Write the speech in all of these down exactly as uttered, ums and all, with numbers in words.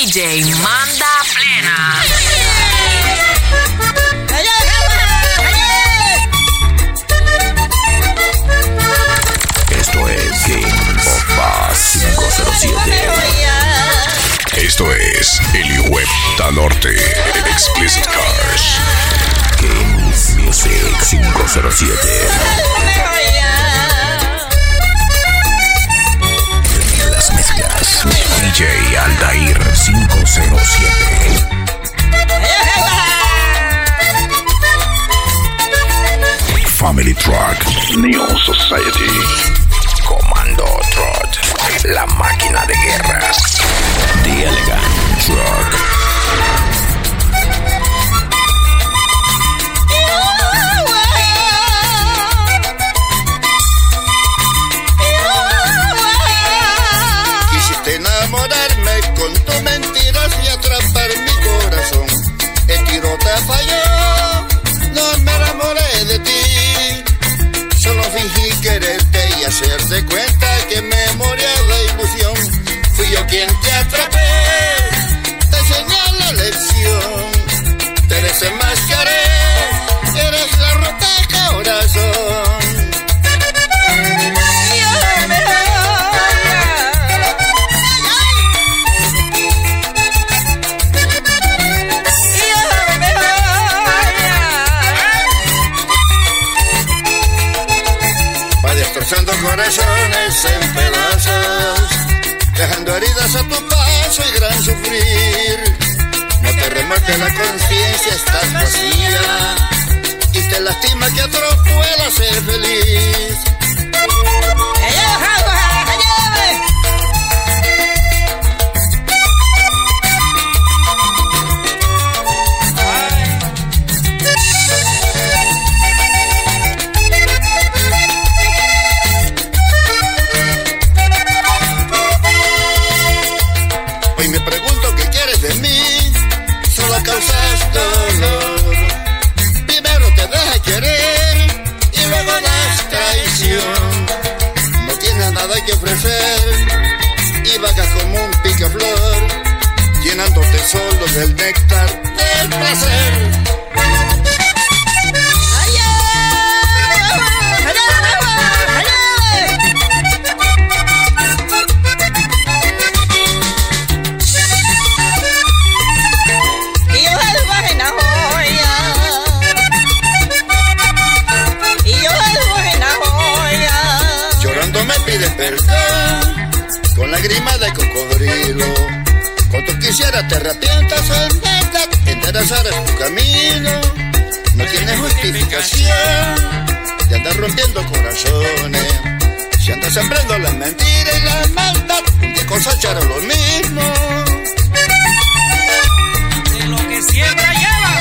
D J Manda Plena. Esto es King of Bass quinientos siete. Esto es el Web Da Norte Explicit Cars. Kings Music quinientos siete. Las mezclas D J Aldair quinientos siete. Family Truck Neon Society. Comando Trot, la máquina de guerras. The Elegant Truck. Quisiste enamorarme con tus mentiras y atrapar mi corazón. El tiro te falló, no me enamoré de ti. Solo fingí quererte y hacerte cuenta que me moría de ilusión. Fui yo quien te atrapé, te enseñé la lección. Te desenmascaré, eres la rota de corazón. Destrozando corazones en pedazos, dejando heridas a tu paso y gran sufrir. No te remate la conciencia, estás vacía y te lastima que otro pueda ser feliz. Causas dolor. Primero te dejas querer y luego das traición. No tienes nada que ofrecer y vagas como un picaflor, llenándote solo del néctar del placer. Pides perdón con lágrimas de cocodrilo. Cuando quisiera te arrepientas en verdad, enderezar tu camino. No tienes justificación de andar rompiendo corazones. Si andas sembrando la mentira y la maldad, un día cosecharás lo mismo. De lo que siembra lleva.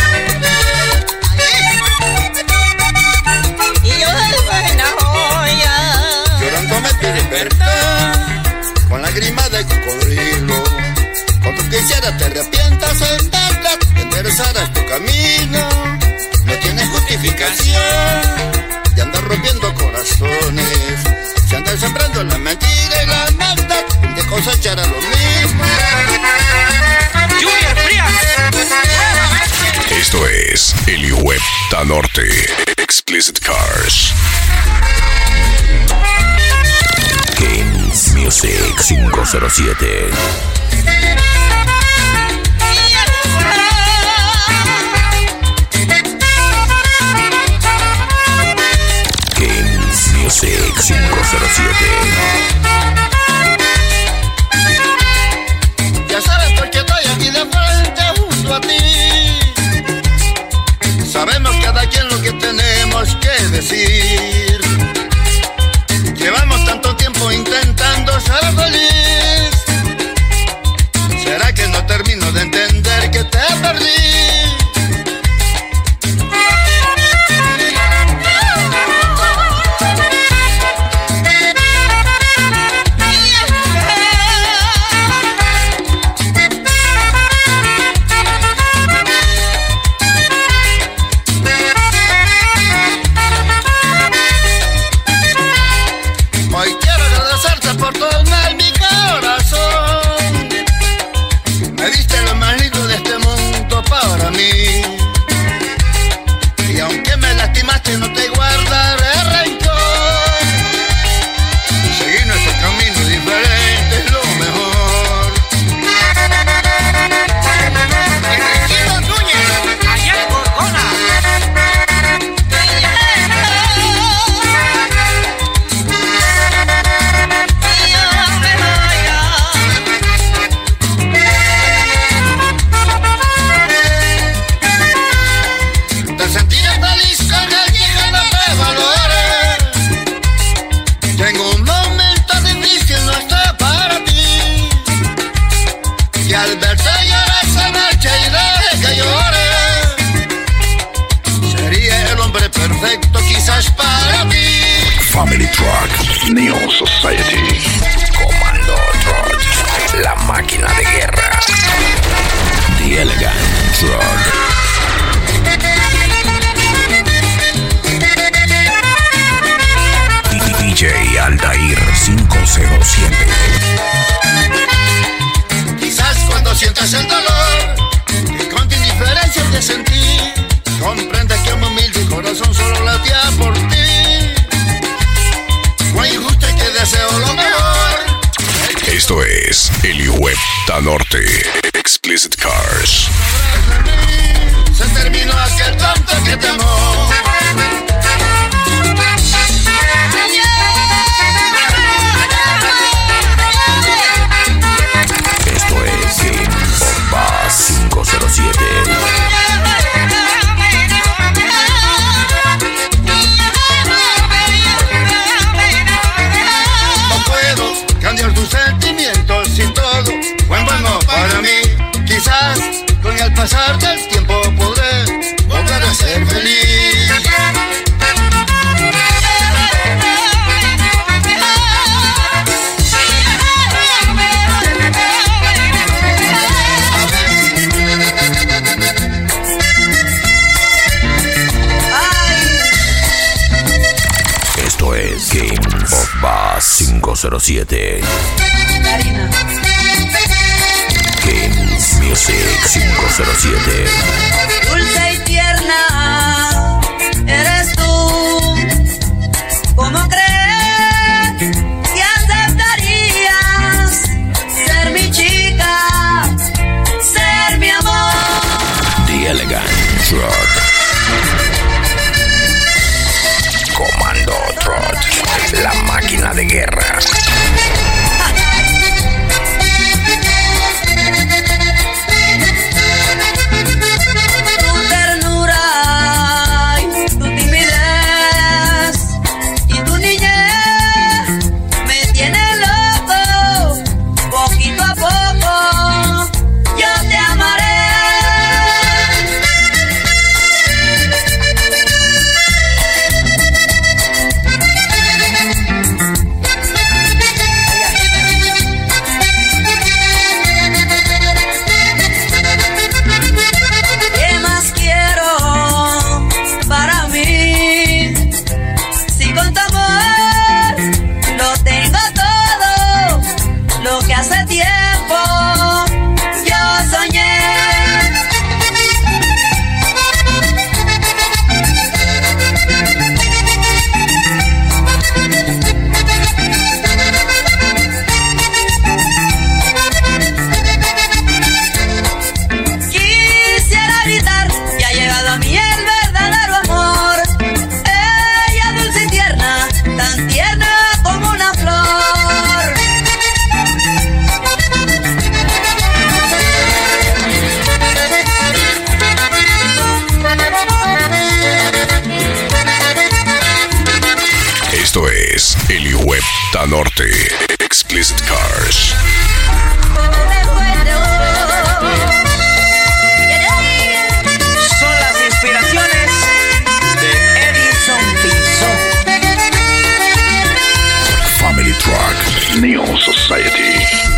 Y yo de buena joya. Llorando me pides perdón con lágrimas de cocodrilo. Cuando quisiera te arrepientas en verdad, enderezarás tu camino. No tienes justificación de andar rompiendo corazones. Si andas sembrando la mentira y la maldad, un día cosecharás lo mismo. Junior Frías. Esto es el Web Da Norte Explicit Cars. Kings Music quinientos siete. Kings Music quinientos siete. Ya sabes por qué estoy aquí de frente junto a ti. Sabemos cada quien lo que tenemos que decir. Llevamos tanto tiempo intentando ser feliz. Y al verte llorar se marcha y deje que llore. Sería el hombre perfecto quizás para mí. Family Truck, Neo Society. Comando Truck, la máquina de guerra. The Elegant Truck. D J Aldair cinco cero siete. Quizás cuando sientas el dolor y con tu indiferencia de sentir, comprende que un humilde corazón solo latía por ti. No hay injusto y que deseo lo mejor. Esto es el Webta Norte Explicit Cars. Se terminó aquel tanto que te amó. Esto es Bomba cinco cero siete. No puedo cambiar tus sentimientos y todo fue en vano para mí. Quizás con el pasar del tiempo podré volver a ser feliz. Esto es Game of Bass cinco cero siete. Karina. Games Music cinco cero siete. Dulce y tierna eres tú. ¿Cómo crees que aceptarías ser mi chica, ser mi amor? The Elegant Truck. Comando Truck, la máquina de guerra. Esto es el Webta Norte Explicit Cars. Son las inspiraciones de Edison Pinzón. Family Truck, Neo Society.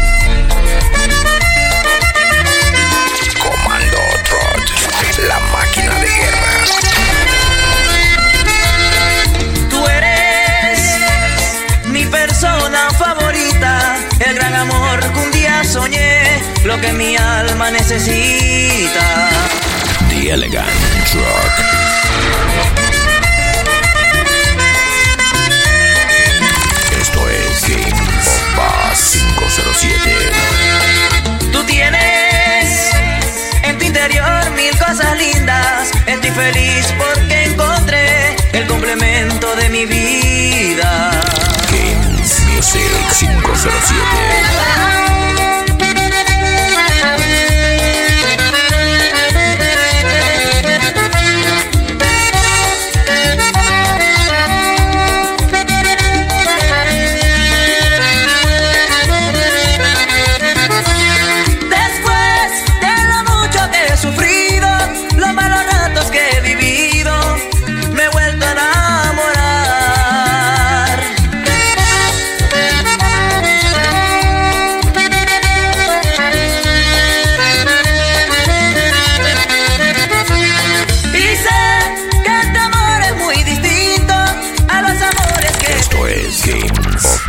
Comando Truck, la máquina de guerra. Persona favorita, el gran amor que un día soñé, lo que mi alma necesita. The Elegant Truck. Esto es Game of Bass cinco cero siete. Tú tienes en tu interior mil cosas lindas. Estoy feliz porque encontré el complemento de mi vida. Music cinco cero siete. Después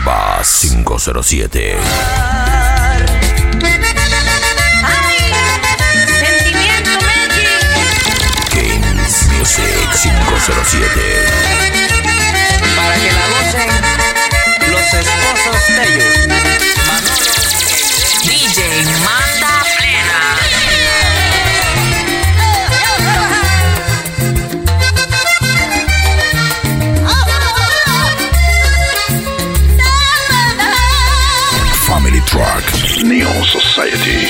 Bass cinco cero siete. ¡Ay! ¡Sentimiento Magic! Kings Music cinco cero siete. Para que la gocen los esposos de ellos. Manolo D J Manda Plena. Family Truck Neon Society.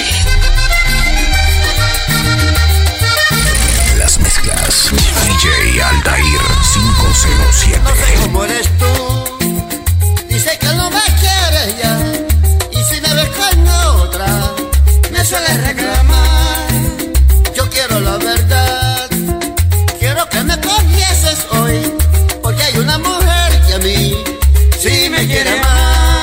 Las mezclas D J Altair cinco cero siete. No sé cómo eres tú, dice que no me quieres ya, y si me ves con otra, me sueles reclamar. Yo quiero la verdad, quiero que me confieses hoy, porque hay una mujer que a mí sí me quiere más.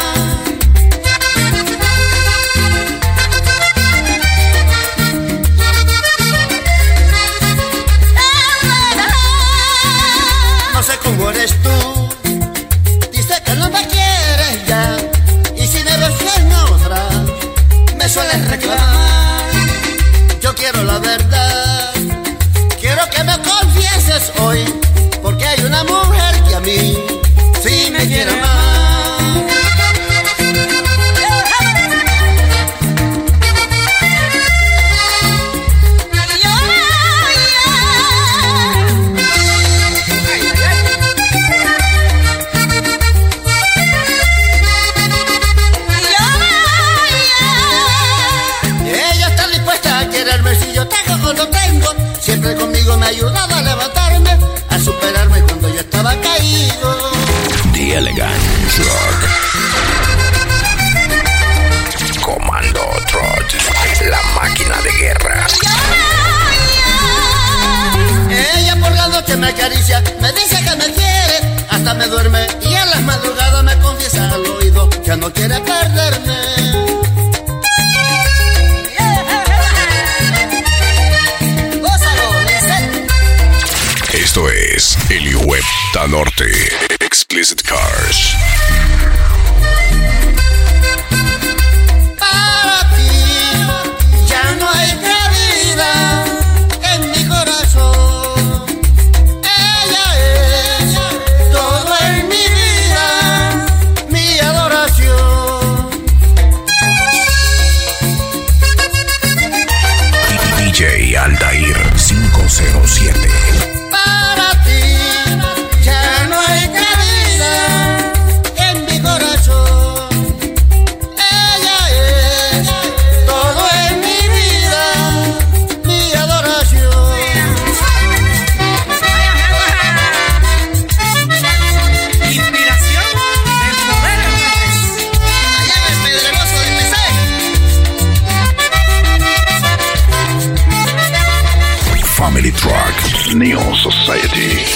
¿Cómo eres tú? Dice que no me quieres ya, y si me ves en otra, me sueles reclamar. Yo quiero la verdad, quiero que me confieses hoy, porque hay una mujer que a mí sí me quiere más. Si yo tengo o no tengo, siempre conmigo me ha ayudado a levantarme, a superarme cuando yo estaba caído. The Elegant Truck. Comando Trot, la máquina de guerra. Ella por la noche me acaricia, me dice que me quiere, hasta me duerme y en las madrugadas me confiesa al oído que no quiere perderme. Esto es el Webta Norte Explicit Cars. Para ti ya no hay cabida en mi corazón. Ella es todo en mi vida, mi adoración. D J Altair cinco cero siete. Ya no hay cabida en mi corazón. Ella es todo en mi vida, mi adoración. Inspiración del poder. Allá en el Pedregoso del Mesé. Family Truck Neon Society.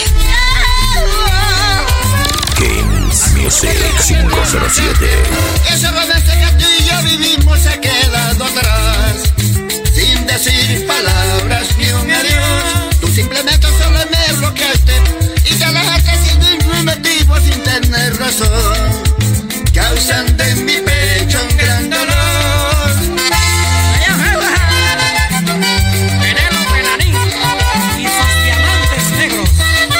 Kings Music cinco cero siete. Ese romance que tú y yo vivimos se ha quedado atrás, sin decir palabras ni un adiós. Tú simplemente solo me bloqueaste y te alejaste sin ningún motivo, sin tener razón, causando en mi pecho un gran dolor. Penélope Lanín y sus diamantes negros.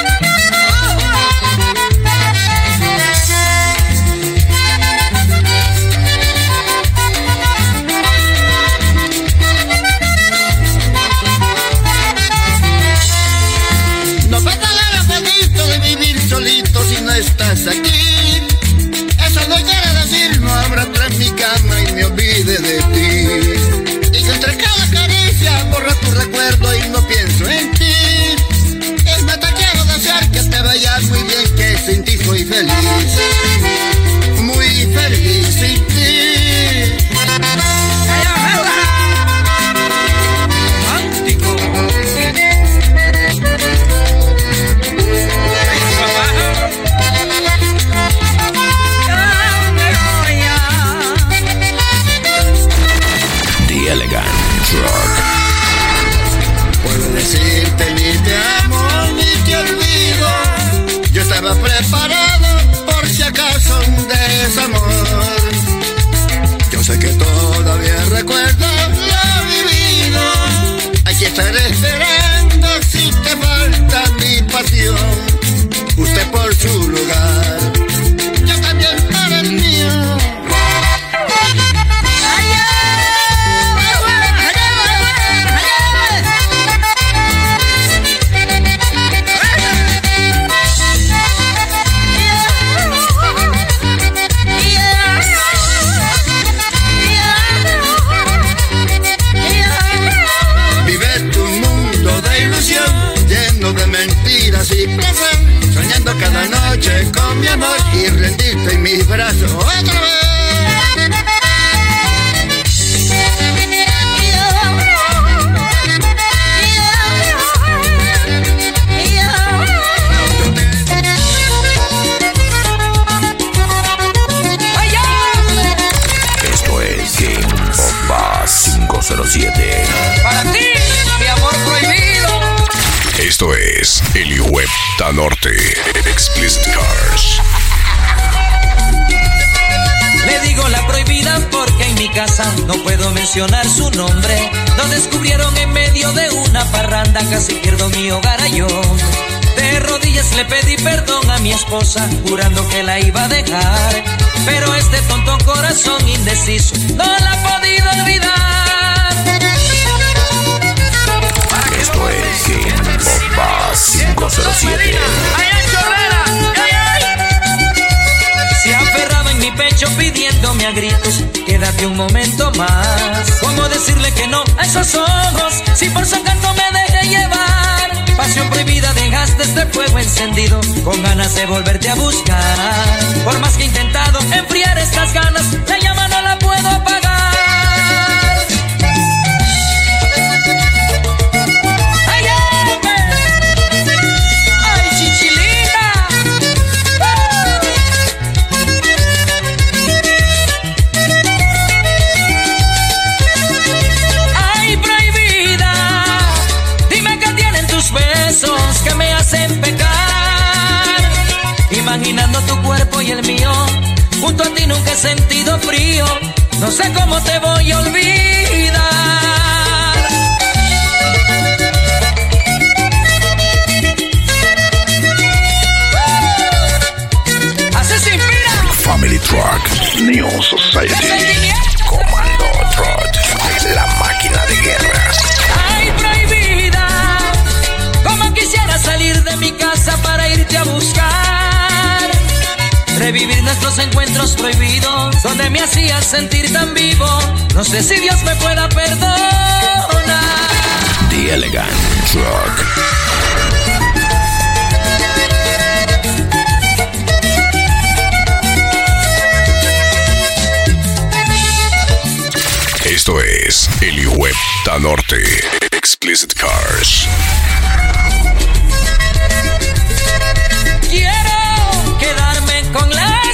No pasa nada bonito de vivir solito si no estás aquí. Eso no quiere decir no habrá otra en mi cama y me olvide de ti. Y que entre cada caricia borra tu recuerdo y no pienso en ti. Es más, te quiero desear que te vayas muy bien, que sin ti soy feliz, muy feliz sin ti. Romántico. The Elegant Truck. Puedo decirte ni te amo ni te olvido. Yo estaba preparado por si acaso un día tienes amor. Yo sé que todavía recuerdas lo vivido. Aquí estaré esperando si te falta mi pasión. Usted por su lugar, yo también por el mío. De mentiras y placer, soñando cada noche con mi amor y rendirte en mis brazos otra vez. Esto es King of Bass quinientos siete. Para ti, mi amor prohibido. Esto es el Webta Norte Explicit Cars. Le digo la prohibida porque en mi casa no puedo mencionar su nombre. Lo descubrieron en medio de una parranda, casi pierdo mi hogar yo. De rodillas le pedí perdón a mi esposa, jurando que la iba a dejar. Pero este tonto corazón indeciso no la ha podido olvidar. Esto es King of Bass quinientos siete. Se aferraba en mi pecho pidiéndome a gritos, quédate un momento más. ¿Cómo decirle que no a esos ojos si por su encanto me dejé llevar? Pasión prohibida, dejaste este fuego encendido con ganas de volverte a buscar. Por más que he intentado enfriar estas ganas, la llama no la puedo apagar. Que me hacen pecar, imaginando tu cuerpo y el mío. Junto a ti nunca he sentido frío, no sé cómo te voy a olvidar. Así se inspira Family Truck Neon Society. Comando Trot, la máquina de guerra. Ay, prohibida, como quisiera salir de mi casa para irte a buscar. Revivir nuestros encuentros prohibidos, donde me hacías sentir tan vivo. No sé si Dios me pueda perdonar. The Elegant Truck. Esto es el Webta Norte Explicit Cars. Quiero quedarme con las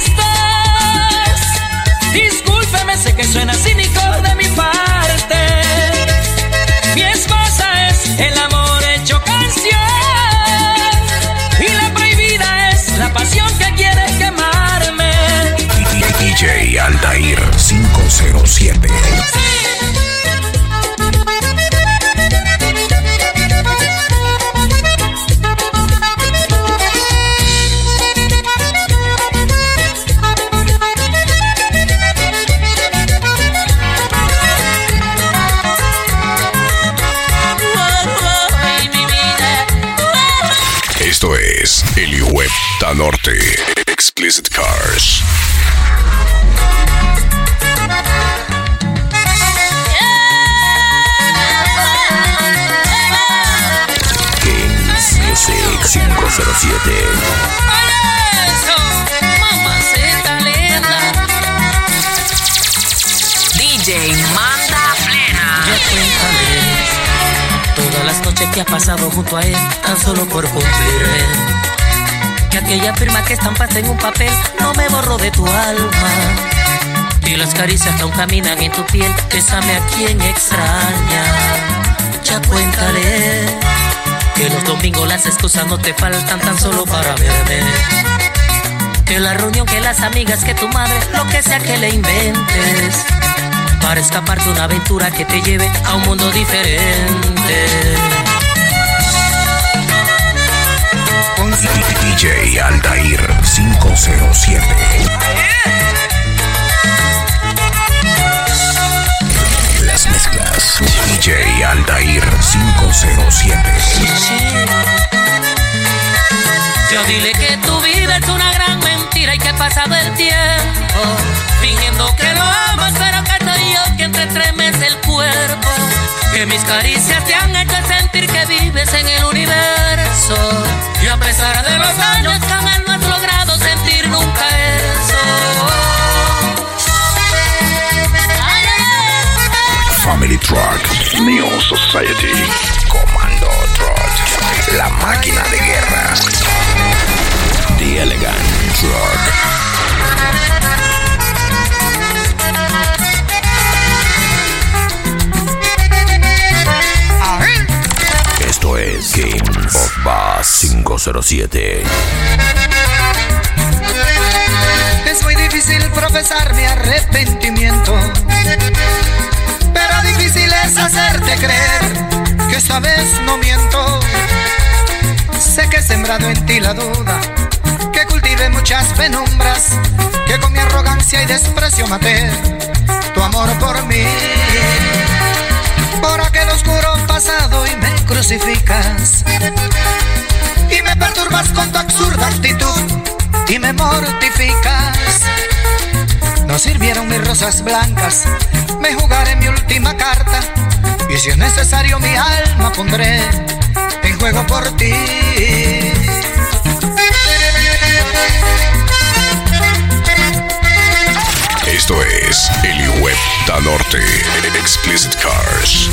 dos. Discúlpeme, sé que suena cínico de mi parte. Mi esposa es el amor hecho canción y la prohibida es la pasión que quiere quemarme. D J Aldair quinientos siete. Esto es el Webta Norte Explicit Cars. Kings Music quinientos siete. Mamacita linda. D J Manda Plena. Ya cuéntame todas las noches que has pasado junto a él, tan solo por cumplirme. Que aquella firma que estampaste en un papel no me borró de tu alma. Y las caricias que aún caminan en tu piel, bésame a quien extraña. Ya cuéntale que los domingos las excusas no te faltan tan solo para verme. Que la reunión, que las amigas, que tu madre, lo que sea que le inventes, para escapar de una aventura que te lleve a un mundo diferente. D J Aldair cinco cero siete. Las mezclas D J Aldair cinco cero siete. Yo dile que tu vida es una gran mentira y que ha pasado el tiempo fingiendo que lo amas, pero que soy yo quien te estremece el cuerpo. Que mis caricias te han hecho sentir que vives en el universo, y a pesar de los años jamás no has logrado sentir nunca eso. Family Truck, Neo Society, Comando Truck, la máquina de guerra. The Elegant Truck. Esto es Games of Bass cinco cero siete. Es muy difícil profesar mi arrepentimiento, pero difícil es hacerte creer que esta vez no miento. Sé que he sembrado en ti la duda, que cultivé muchas penumbras, que con mi arrogancia y desprecio maté tu amor por mí. Por aquel oscuro pasado y me crucificas, y me perturbas con tu absurda actitud y me mortificas. No sirvieron mis rosas blancas, me jugaré mi última carta, y si es necesario mi alma pondré en juego por ti. Esto es Elihueta Norte, Explicit Cars.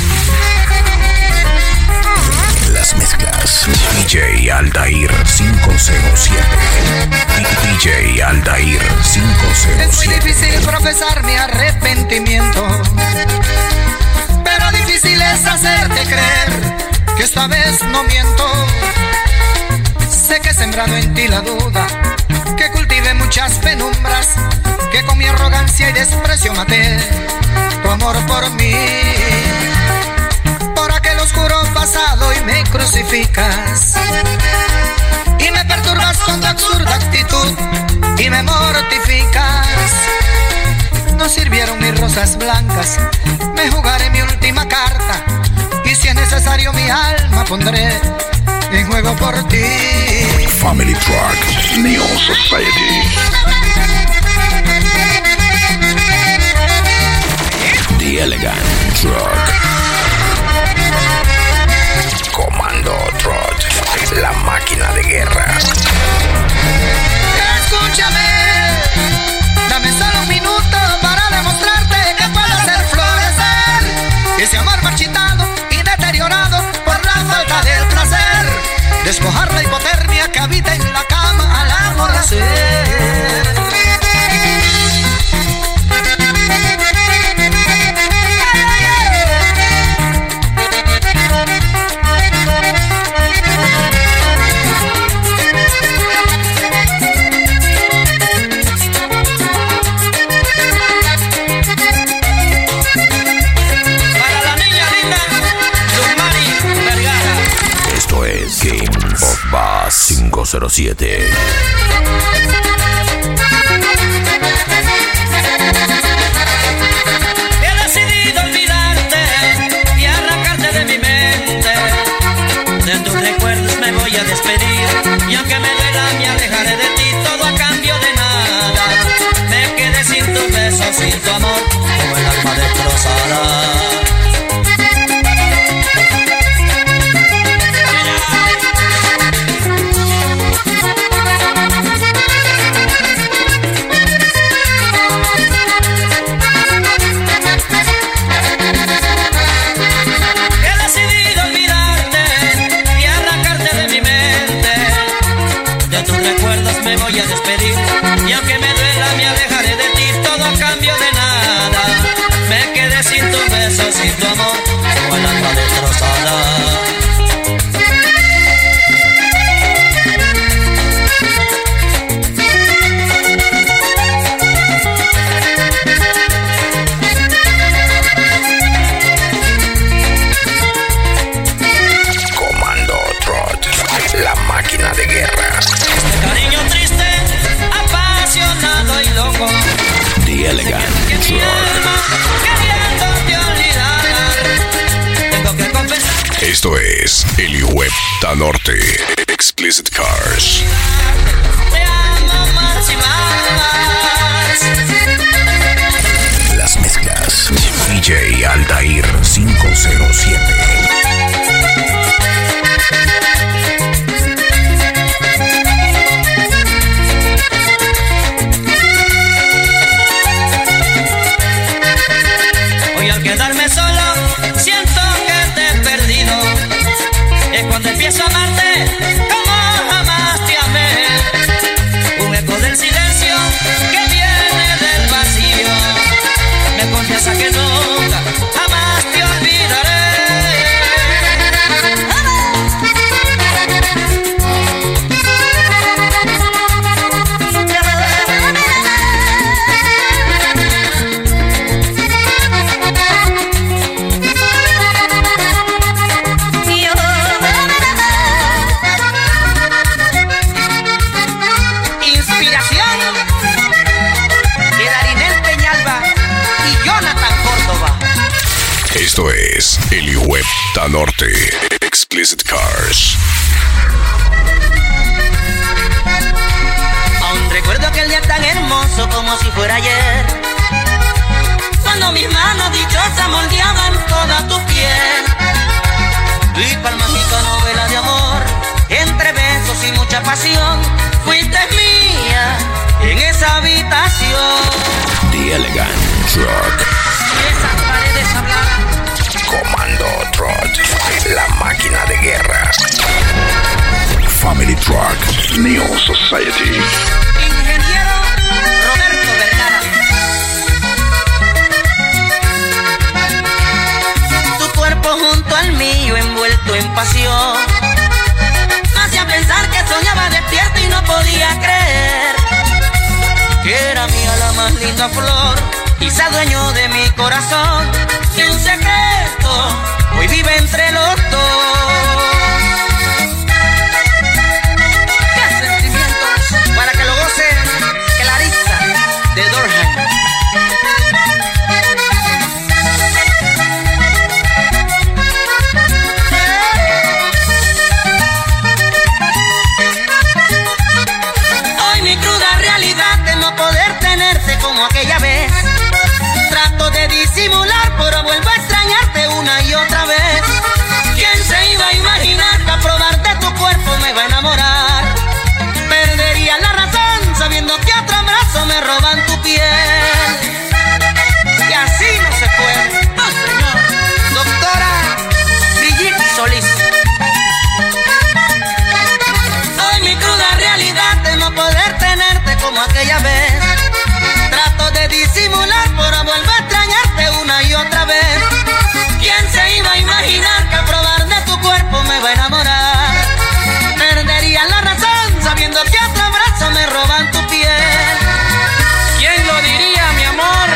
Las mezclas D J Aldair cinco cero siete. D J Aldair cinco cero siete. Es muy difícil profesar mi arrepentimiento, pero difícil es hacerte creer que esta vez no miento. Sé que he sembrado en ti la duda, que cultivé muchas penumbras, que con mi arrogancia y desprecio maté tu amor por mí. Por aquel oscuro pasado y me crucificas, y me perturbas con tu absurda actitud y me mortificas. No sirvieron mis rosas blancas, me jugaré mi última carta, y si es necesario mi alma pondré en juego por ti. Family Truck, Neo Society. The Elegant Truck. Comando Truck, la máquina de guerra. Escúchame, dame solo un minuto para demostrarte que puedo hacer florecer ese amor marchitado y deteriorado por la falta del placer, despojar la hipotermia que habita en la cama al aborrecer. Games of Bass cinco cero siete. He decidido olvidarte y arrancarte de mi mente. De tus recuerdos me voy a despedir, y aunque me duela me alejaré de ti, todo a cambio de nada. Me quedé sin tus besos, sin tu amor, como el alma destrozada. Esto es el Webta Norte Explicit Cars. Te amo más y más. Las mezclas D J Aldair cinco cero siete. Hoy al quedarme solo siento que te he perdido. Es cuando empiezo a amarte como jamás te amé. Un eco del silencio que viene del vacío me confiesa que nunca jamás te olvidaré. Esto es el Webta Norte Explicit Cars. Aún recuerdo aquel día tan hermoso como si fuera ayer, cuando mis manos dichosas moldeaban toda tu piel. Y cual mágica novela de amor, entre besos y mucha pasión, fuiste mía en esa habitación. The Elegant Truck. Y esas paredes hablaban. Comando Trot, la máquina de guerra. Family Truck, Neo Society. Ingeniero Roberto Vergara. Tu cuerpo junto al mío envuelto en pasión me hacía pensar que soñaba despierto y no podía creer que era mía la más linda flor, quizá dueño de mi corazón, y un secreto hoy vive entre los dos. ¡Qué sentimientos! Para que lo goce Clarissa de Dorheim. Hoy mi cruda realidad de no poder tenerte como aquella vez. Trato de disimular, pero vuelvo a extrañarte una y otra vez. ¿Quién se iba a imaginar que a probar de tu cuerpo me va a enamorar? Perdería la razón sabiendo que otro abrazo me roban tu piel. Y así no se puede. ¡Oh, señor! Doctora Brigitte Solís. Hoy mi cruda realidad de no poder tenerte como aquella vez. Trato de disimular, pero vuelvo a extrañarte una y otra vez. ¿Quién se iba a imaginar que al probar de tu cuerpo me va a enamorar? Perdería la razón sabiendo que otro abrazo me roban tu piel. ¿Quién lo diría, mi amor?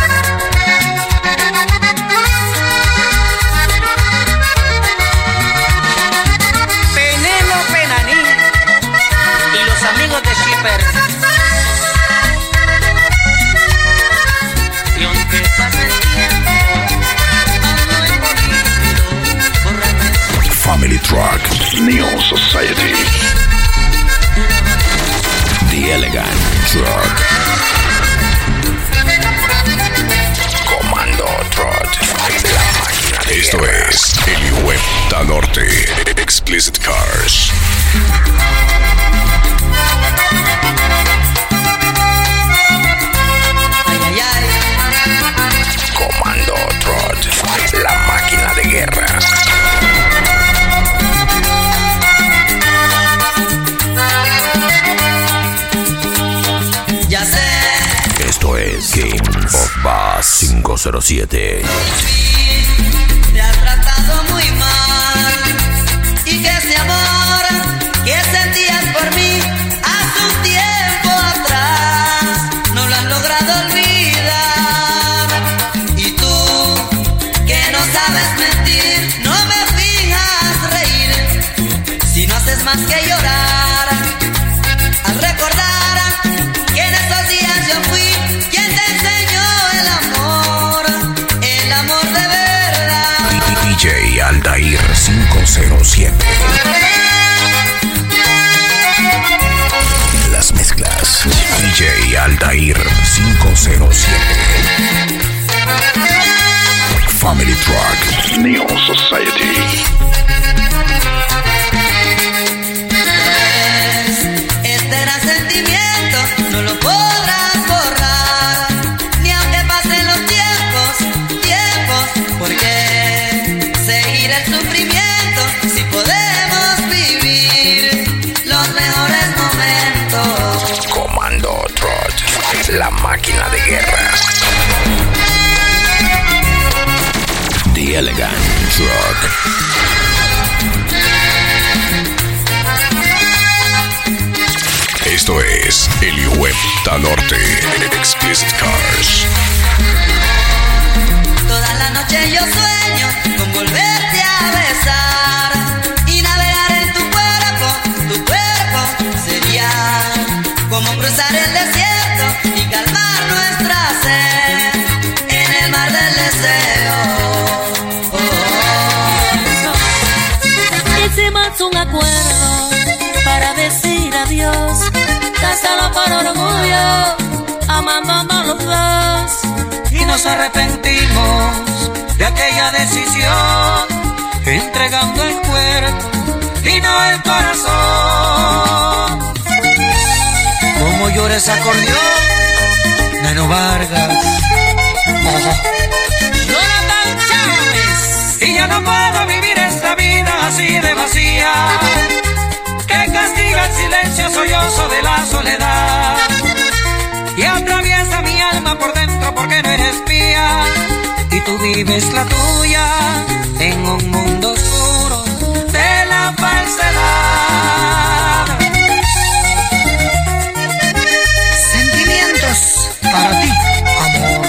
Penélope Naní y los amigos de Shipper. Y aunque pase el tiempo, aún no he podido borrarme. Family Truck, Neo Society. The Elegant Truck. Comando Trot, la máquina de Esto guerra. Es el Webta Norte Explicit Cars. Ay, ay, ay. Comando Trot, la máquina de guerra. Ya sé. Esto es King of Bass cinco cero siete. Te ha tratado muy mal y que ese amor que sentías por mí hace un tiempo atrás no lo has logrado olvidar. Y tú que no sabes mentir, no me fijas reír si no haces más que llorar al recordar que en esos días yo fui quien te enseñó el amor, el amor de verdad. D J Aldair cinco cero siete. Las mezclas D J Aldair cinco cero siete. Family Truck Neon Society. Este gran sentimiento no lo podrás borrar, ni aunque pasen los tiempos, tiempos, porque seguir el sufrimiento si podemos vivir los mejores momentos. Comando Trot, la máquina de guerra. The Elegant Truck. Esto es el Huepta Norte Explicit Cars. Toda la noche yo sueño con volverte a besar y navegar en tu cuerpo, tu cuerpo sería como cruzar el desierto y calmar nuestra sed en el mar del deseo. Oh, oh, oh. Hicimos un acuerdo para decir adiós, tan solo por orgullo, amándonos los dos. Y nos arrepentimos de aquella decisión, entregando el cuerpo y no el corazón. Como llora ese acordeón, Nano Vargas. Jonathan Chávez. Y ya no puedo vivir esta vida así de vacía, que castiga el silencio sollozo de la soledad y atraviesa mi alma por dentro porque no eres mía y tú vives la tuya en un mundo oscuro de la falsedad. sentimientos para ti, amor.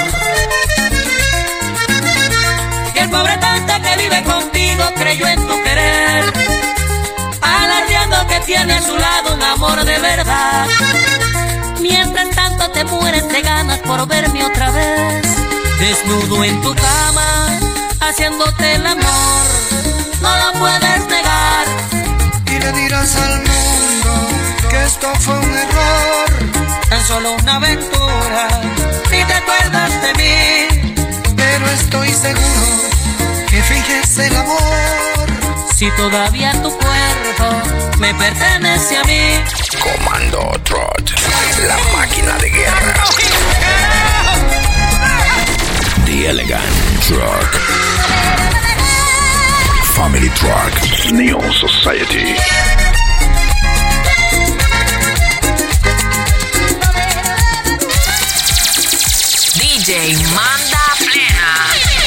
Y el pobre tanta que vive contigo creyó en tu querer, alardeando que tiene a su lado un amor de verdad. Mientras tanto te mueres de ganas por verme otra vez, desnudo en tu cama, haciéndote el amor. No lo puedes negar. Y le dirás al mundo que esto fue un error, tan solo una aventura, ni te acuerdas de mí. pero estoy seguro que finges el amor. Si todavía tu cuerpo me pertenece a mí. Comando Trot, la máquina de guerra. The Elegant Truck. Family Truck Neon Society. D J Manda Plena.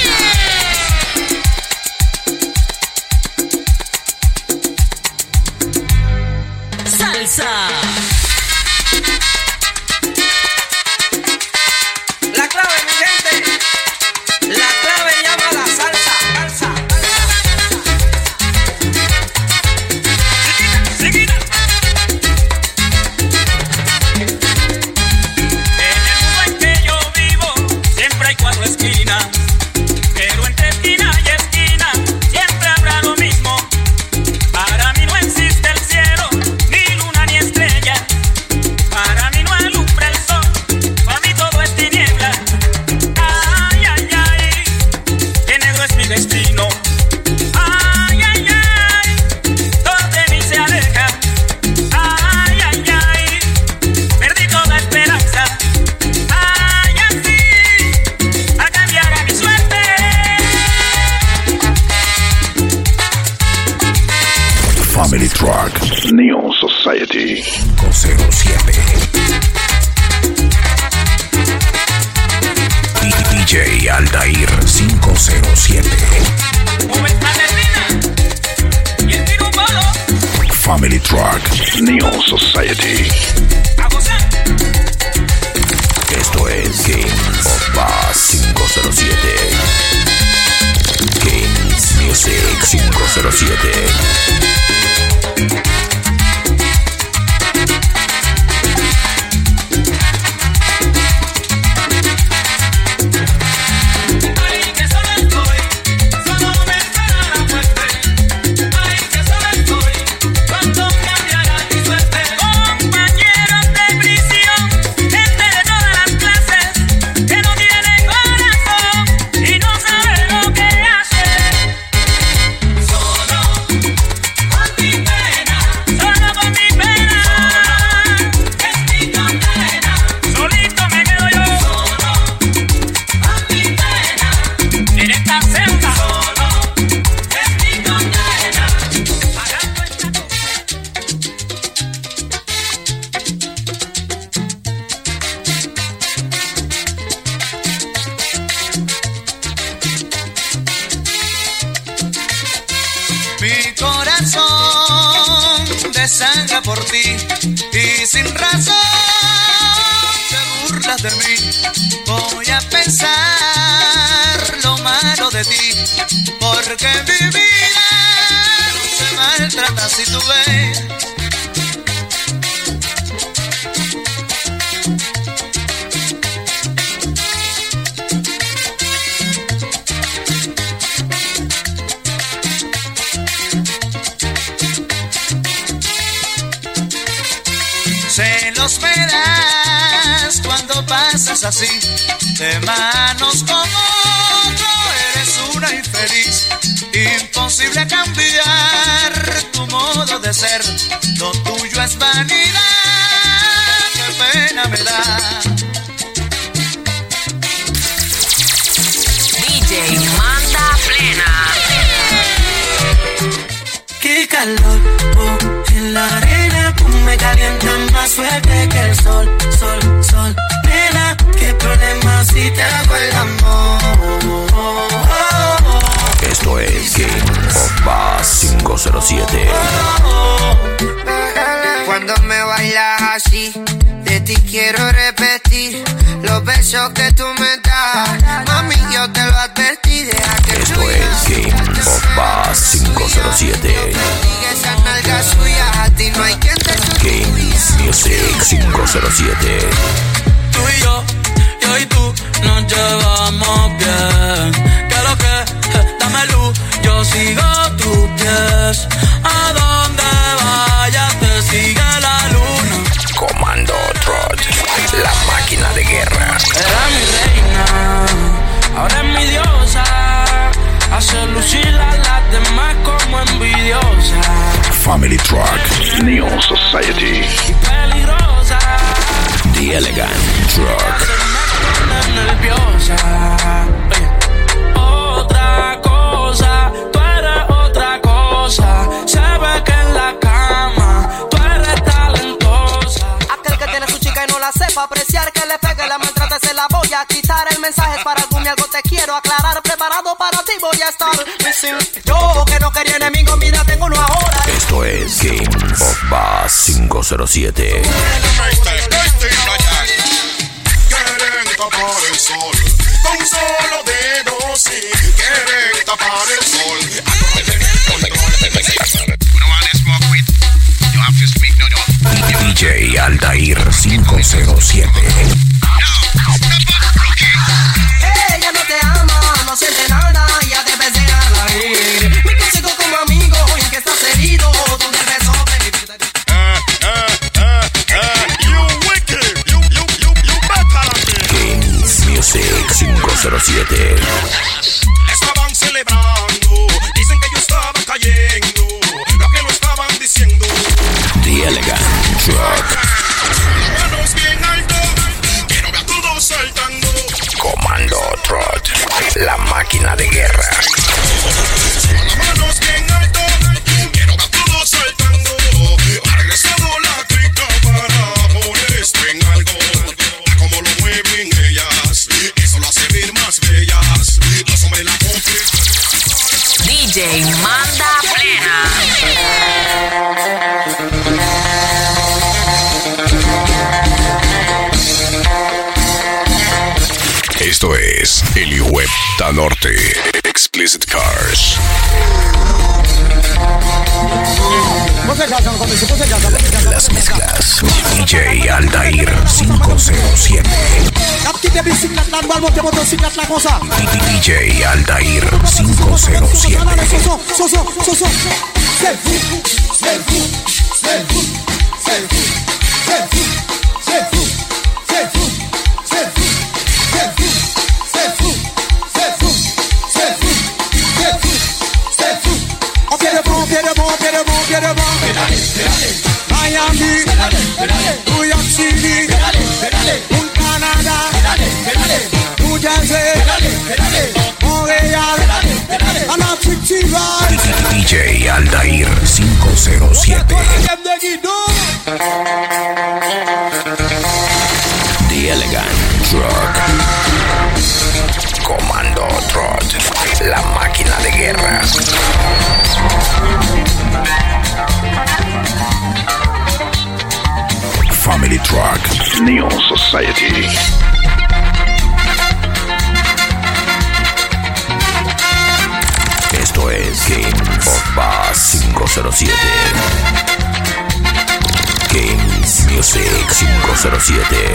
Salsa. La clave, mi gente, la clave llama la salsa. Salsa. Seguida, seguida. En el mundo en que yo vivo siempre hay cuatro esquinas, pero entre esquina y esquina siempre habrá lo mismo. Para mí no existe el cielo, ni luna ni estrella. Para mí no alumbra el sol, para mí todo es tiniebla. Ay, ay, ay, que negro es mi destino. Ay, ay, ay, todo de mí se aleja. Ay, ay, ay, perdí toda esperanza. Ay, así, a cambiar a mi suerte. Family Truck Neon Society cinco cero siete. D J Aldair cinco cero siete. Momento termina y el tiro un bolo. Family Truck Neon Society. A gozar. Esto es Games of Bass cinco cero siete. Games Music cinco cero siete. Ay, que solo estoy, solo me espera la muerte. Mi corazón desangra por ti y sin razón te burlas de mí. Voy a pensar lo malo de ti, porque mi vida se maltrata si tú ves. Celos me das cuando pasas así, de manos con otro, eres una infeliz. Imposible cambiar tu modo de ser, lo tuyo es vanidad, qué pena me da. D J Manda Plena. Qué calor, oh, en la arena, tú me calientas más fuerte que el sol, sol, sol. Nena, qué problema si te hago el amor. Esto es King of Bass cinco cero siete. Cuando me bailas así, de ti quiero repetir los besos que tú me das. Mami, yo te lo advertí, deja que Esto es King of Bass cinco cero siete. esas nalgas suyas, a ti no hay quien te Kings Music cinco cero siete. Tú y yo, yo y tú nos llevamos bien. ¿Qué lo que? Eh, dame luz, yo sigo tus pies. A donde vayas te sigue la luna. Comando Trot, la máquina de guerra. Era mi reina, ahora es mi diosa. Hace lucir a las demás como envidiosa. Family Truck, Neon Society. Y peligrosa. The Elegant Truck. Me pone nerviosa. Oye. Otra cosa, tú eres otra cosa. Se ve que en la cama tú eres talentosa. Aquel que tiene su chica y no la sepa apreciar, que le pegue, la maltrate, se la voy a quitar. El mensaje es para algún y algo te quiero aclarar. Preparado para ti voy a estar. Yo que no quería enemigo, mira, tengo uno ahora. Esto es King of Bass cinco cero siete. Quieren tapar el sol con solo dedos y quieren tapar el sol. D J Aldair cinco cero siete. Ella no te ama, no siente nada, ya debes dejarla ir. Me consigo como amigo y que estás herido, tú debes sobrevivir. You wicked, you, you, you, you better than me. Kings Music cinco cero siete. Estaban celebrando, dicen que yo estaba cayendo, lo que lo estaban diciendo. The Elegant Truck. Manos bien alto, quiero ver a todos saltando. Comando Trot, la máquina de guerra. Manos bien alto, quiero ver a todos saltando. Ha regresado la trica para poner esto en algo. Como lo mueven ellas, eso lo hace ver más bellas. Los hombres la compren. D J Manda Plena. Esto es el Web Norte Explicit Cars. Las mezclas D J Aldair cinco cero siete. D J Aldair cinco cero siete. Miami, New York City, Canadá, New Jersey, Montreal, D J Aldair cinco cero siete. The Elegant Truck. Comando Trot, la máquina de guerra. Society. Esto es King of Bass cinco cero siete. Kings Music cinco cero siete.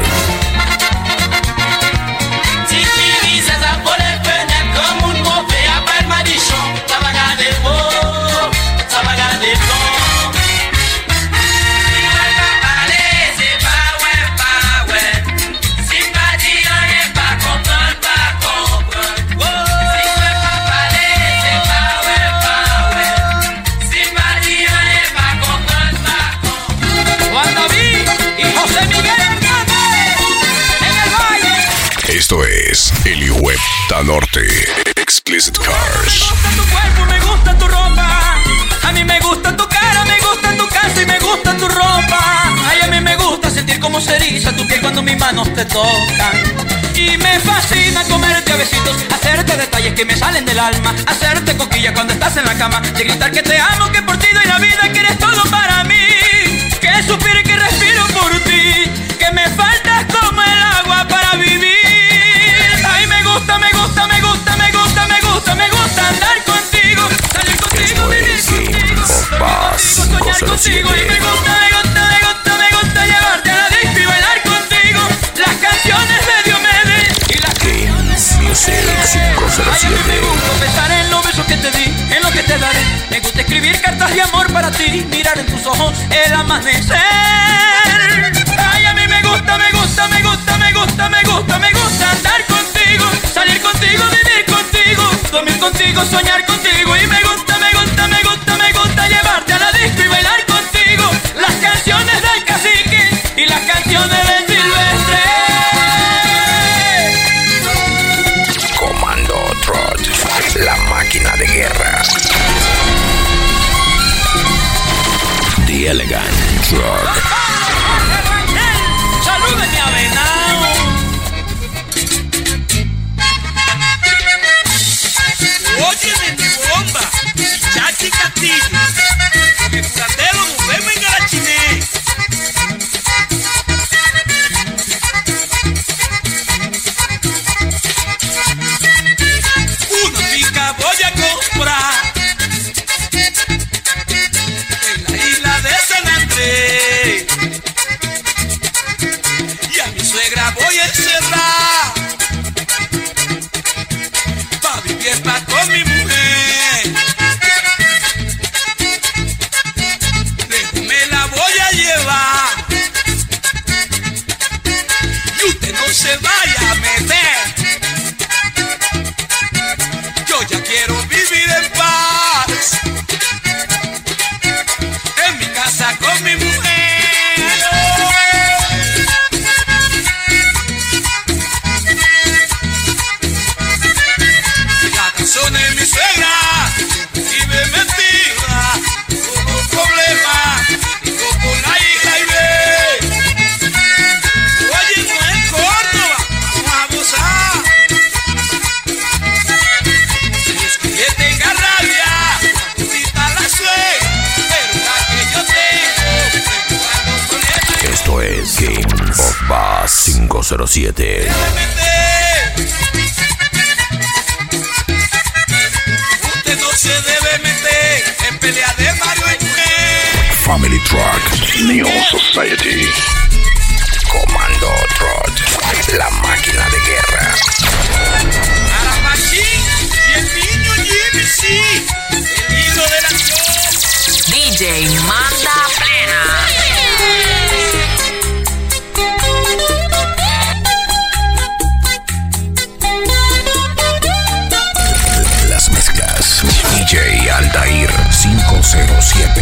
Esto es el Webta Norte Explicit Cars. Me gusta tu cuerpo, me gusta tu ropa. A mí me gusta tu cara, me gusta tu casa y me gusta tu ropa. Ay, a mí me gusta sentir cómo se eriza tu piel cuando mis manos te tocan. Y me fascina comerte a besitos, hacerte detalles que me salen del alma, hacerte cosquillas cuando estás en la cama, de gritar que te amo, que por ti doy la vida, que eres todo para mí, que suspiro y que respiro por ti, que me faltas como el agua para vivir. Me gusta, me gusta, me gusta, me gusta, me gusta, me gusta andar contigo, salir contigo, vivir contigo, dormir contigo, soñar contigo. Y me gusta, me gusta, me gusta, me gusta llevarte a la disco y bailar contigo las canciones de Diomedes y las canciones Music cinco cero siete. Ay, a mí me gusta pensar en los besos que te di, en lo que te daré. Me gusta escribir cartas de amor para ti, mirar en tus ojos el amanecer. Ay, a mí me gusta, me gusta, me gusta, me gusta, me gusta, me gusta andar contigo, salir contigo, vivir contigo, dormir contigo, soñar contigo. Y me gusta, me gusta, me gusta, me gusta llevarte a la disco y bailar contigo las canciones del Cacique y las canciones del Silvestre. Comando Trot, la máquina de guerra. The Elegant Truck. ¡Salúdeme a Venado! Óyeme mi bomba, Chachi Castillo, que Curatelo nos vemos en Garachiné. Una pica voy a comprar en la isla de San Andrés, y a mi suegra voy a encerrar pa' vivir pa' con mi mujer. Luego me la voy a llevar y usted no se vaya a meter. Yo ya quiero vivir en paz en mi casa con mi mujer. La razón es mi suegra y me mentira, hubo problemas digo con la hija y ve. Oye, no es Córdoba, vamos a abusar. Y es que ella tenga rabia, necesita la suegra, pero la que yo tengo, tengo algo problemas. Esto es King of Bass cinco cero siete. Usted no se debe meter en pelea de Mario y mujer. Family Truck, Neo Society. Comando Trot, la máquina de guerra. Aramachín y el niño Jimmy C, el hilo de la acción. D J Manda Plena. Las mezclas D J Aldair cinco cero siete.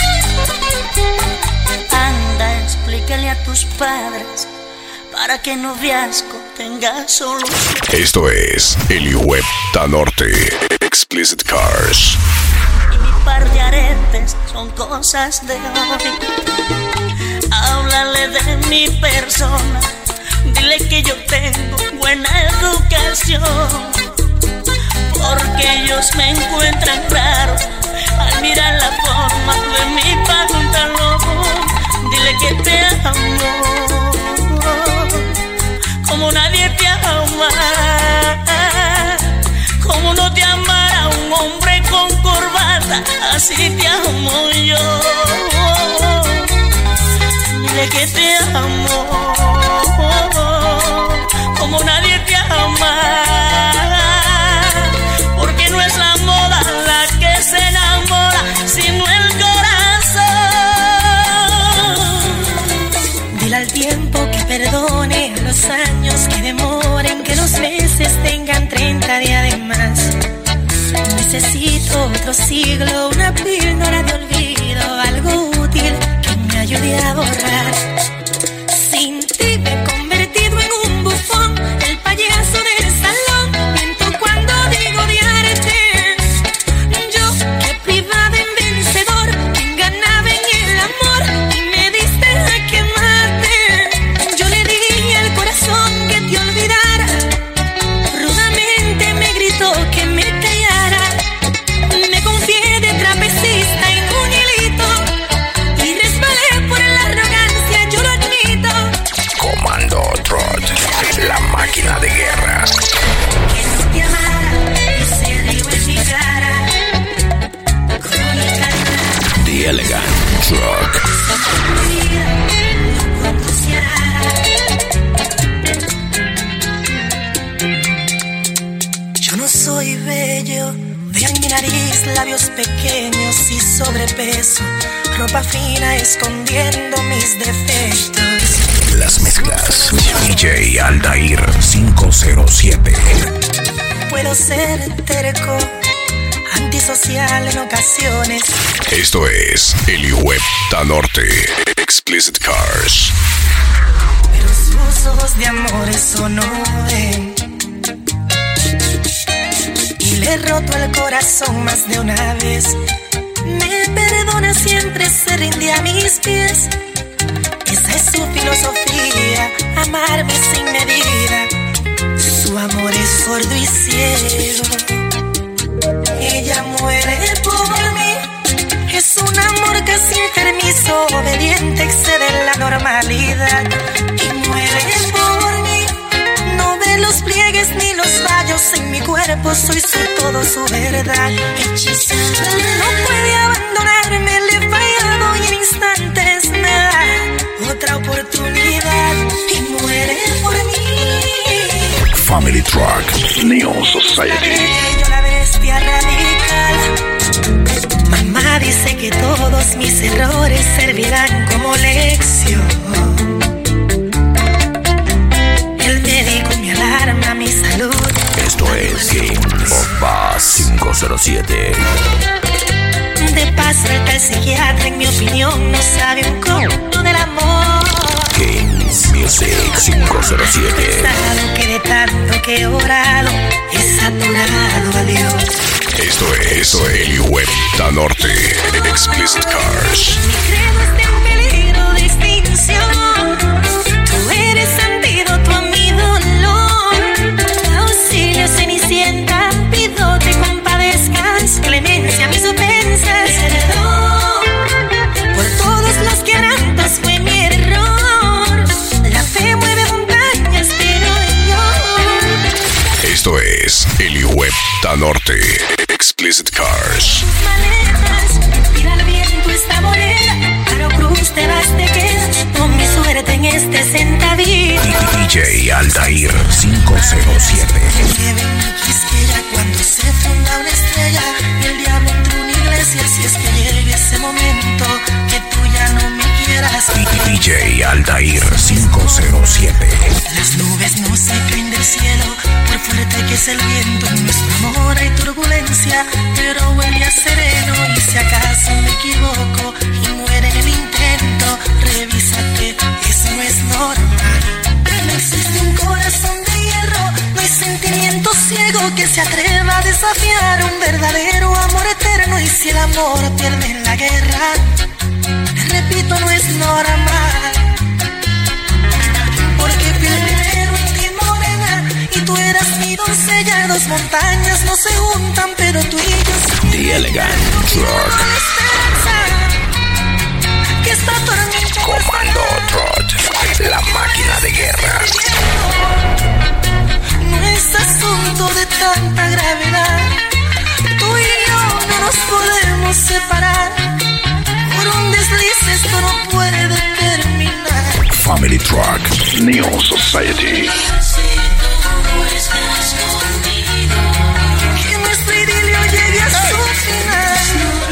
Anda, explícale a tus padres para que noviazgo tenga solución. Esto es el Webta Norte Explicit Cars. Y mi par de aretes son cosas de hoy. Háblale de mi persona, dile que yo tengo buena educación, porque ellos me encuentran raro al mirar la forma de mi pantalón. Dile que te amo, así te amo yo. Dile que te amo como nadie te ama, porque no es la moda la que se enamora, sino el corazón. Dile al tiempo que perdone, a los años que demoren, que los meses tengan treinta días de más. Necesito otro siglo, una píldora de olvido, algo útil que me ayude a borrar. Sin ti me he convertido en un bufón, el payaso del salón. Miento cuando digo odiarte. Yo que privada en vencedor, ganaba en el amor y me diste a quemarte. Yo le dije al corazón que te olvidara, rudamente me gritó que me callara. Me confié de trapecista en un hilito y resbalé por la arrogancia, yo lo admito. Comando Trot, la máquina de guerra. Que no te amara y se rió en mi cara. Con mi cara. The Elegant Truck. No pronunciará. Yo no soy bello. Vean mi nariz, labios pequeños y sobrepeso, ropa fina escondiendo mis defectos. Las mezclas D J Aldair cinco cero siete. Puedo ser terco, antisocial en ocasiones. Esto es Elihuepta Norte Explicit Cars. Pero sus ojos de amor eso no ven. Y le he roto el corazón más de una vez. Me perdona, siempre se rinde a mis pies. Esa es su filosofía, amarme sin medida. Su amor es sordo y ciego. Ella muere por mí. Es un amor casi enfermizo, obediente, excede la normalidad. Y muere por mí. No ve los pliegues ni los fallos en mi cuerpo, soy su todo, su verdad. Hechizada, no puede abandonarme, le he fallado y en instantes me da otra oportunidad y muere por mí. Family Truck Neon Society. Yo la bestia radical. Mamá dice que todos mis errores servirán como lección. El médico me alarma mi salud. Esto es Kings of Bass cinco cero siete. De paso el tal psiquiatra en mi opinión no sabe un coño del amor. Kings Music cinco cero siete. Pensado que de tanto que he orado he saturado a Dios. Esto es, esto es Elihuepta Norte Explicit Cars. Mi credo está en peligro de extinción. Tú eres antídoto a mi dolor. Auxilio, Cenicienta, pido te compadezcas. Clemencia a mis ofensas. Perdón por todos los quebrantos, fue mi error. La fe mueve montañas, pero yo. Esto es Elihuepta Norte Explicit Cars. Maletas, tira al viento esta moneda. Aro cruz te vas, te quedas. Con mi suerte en este centavín. D J Aldair cinco cero siete. Lleve mi quisquilla cuando se funda una estrella. Y el diablo entre una iglesia. Si es que llegue ese momento que tú ya no me quieras. D J Aldair cinco cero siete. Las nubes no se caen del cielo, por fuerte que es el viento. En nuestro amor hay turbulencia, pero huele a sereno. Y si acaso me equivoco y muere en el intento, revísate, eso no es normal. No existe un corazón de hierro, no hay sentimiento ciego que se atreva a desafiar un verdadero amor eterno. Y si el amor pierde en la guerra, repito, no es normal. Porque primero en ti, morena, y tú eras mi doncella. Dos montañas no se juntan, pero tú y yo somos The Elegant Truck. Que esta tormenta Comando Trot, la máquina de guerra. no es asunto de tanta gravedad. Tú y yo no nos podemos separar. Family Truck, Neon Society. Que nuestro idilio llegue a su final.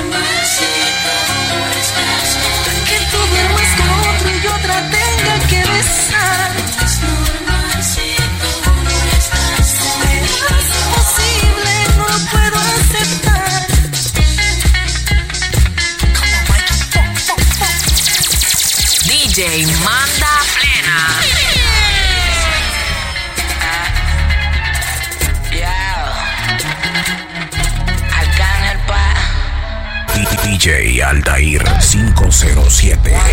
Que tú duermas con otro y otra tenga que besar. Es imposible, no lo puedo aceptar. D J Manda Plena. D J Aldair cinco cero siete. A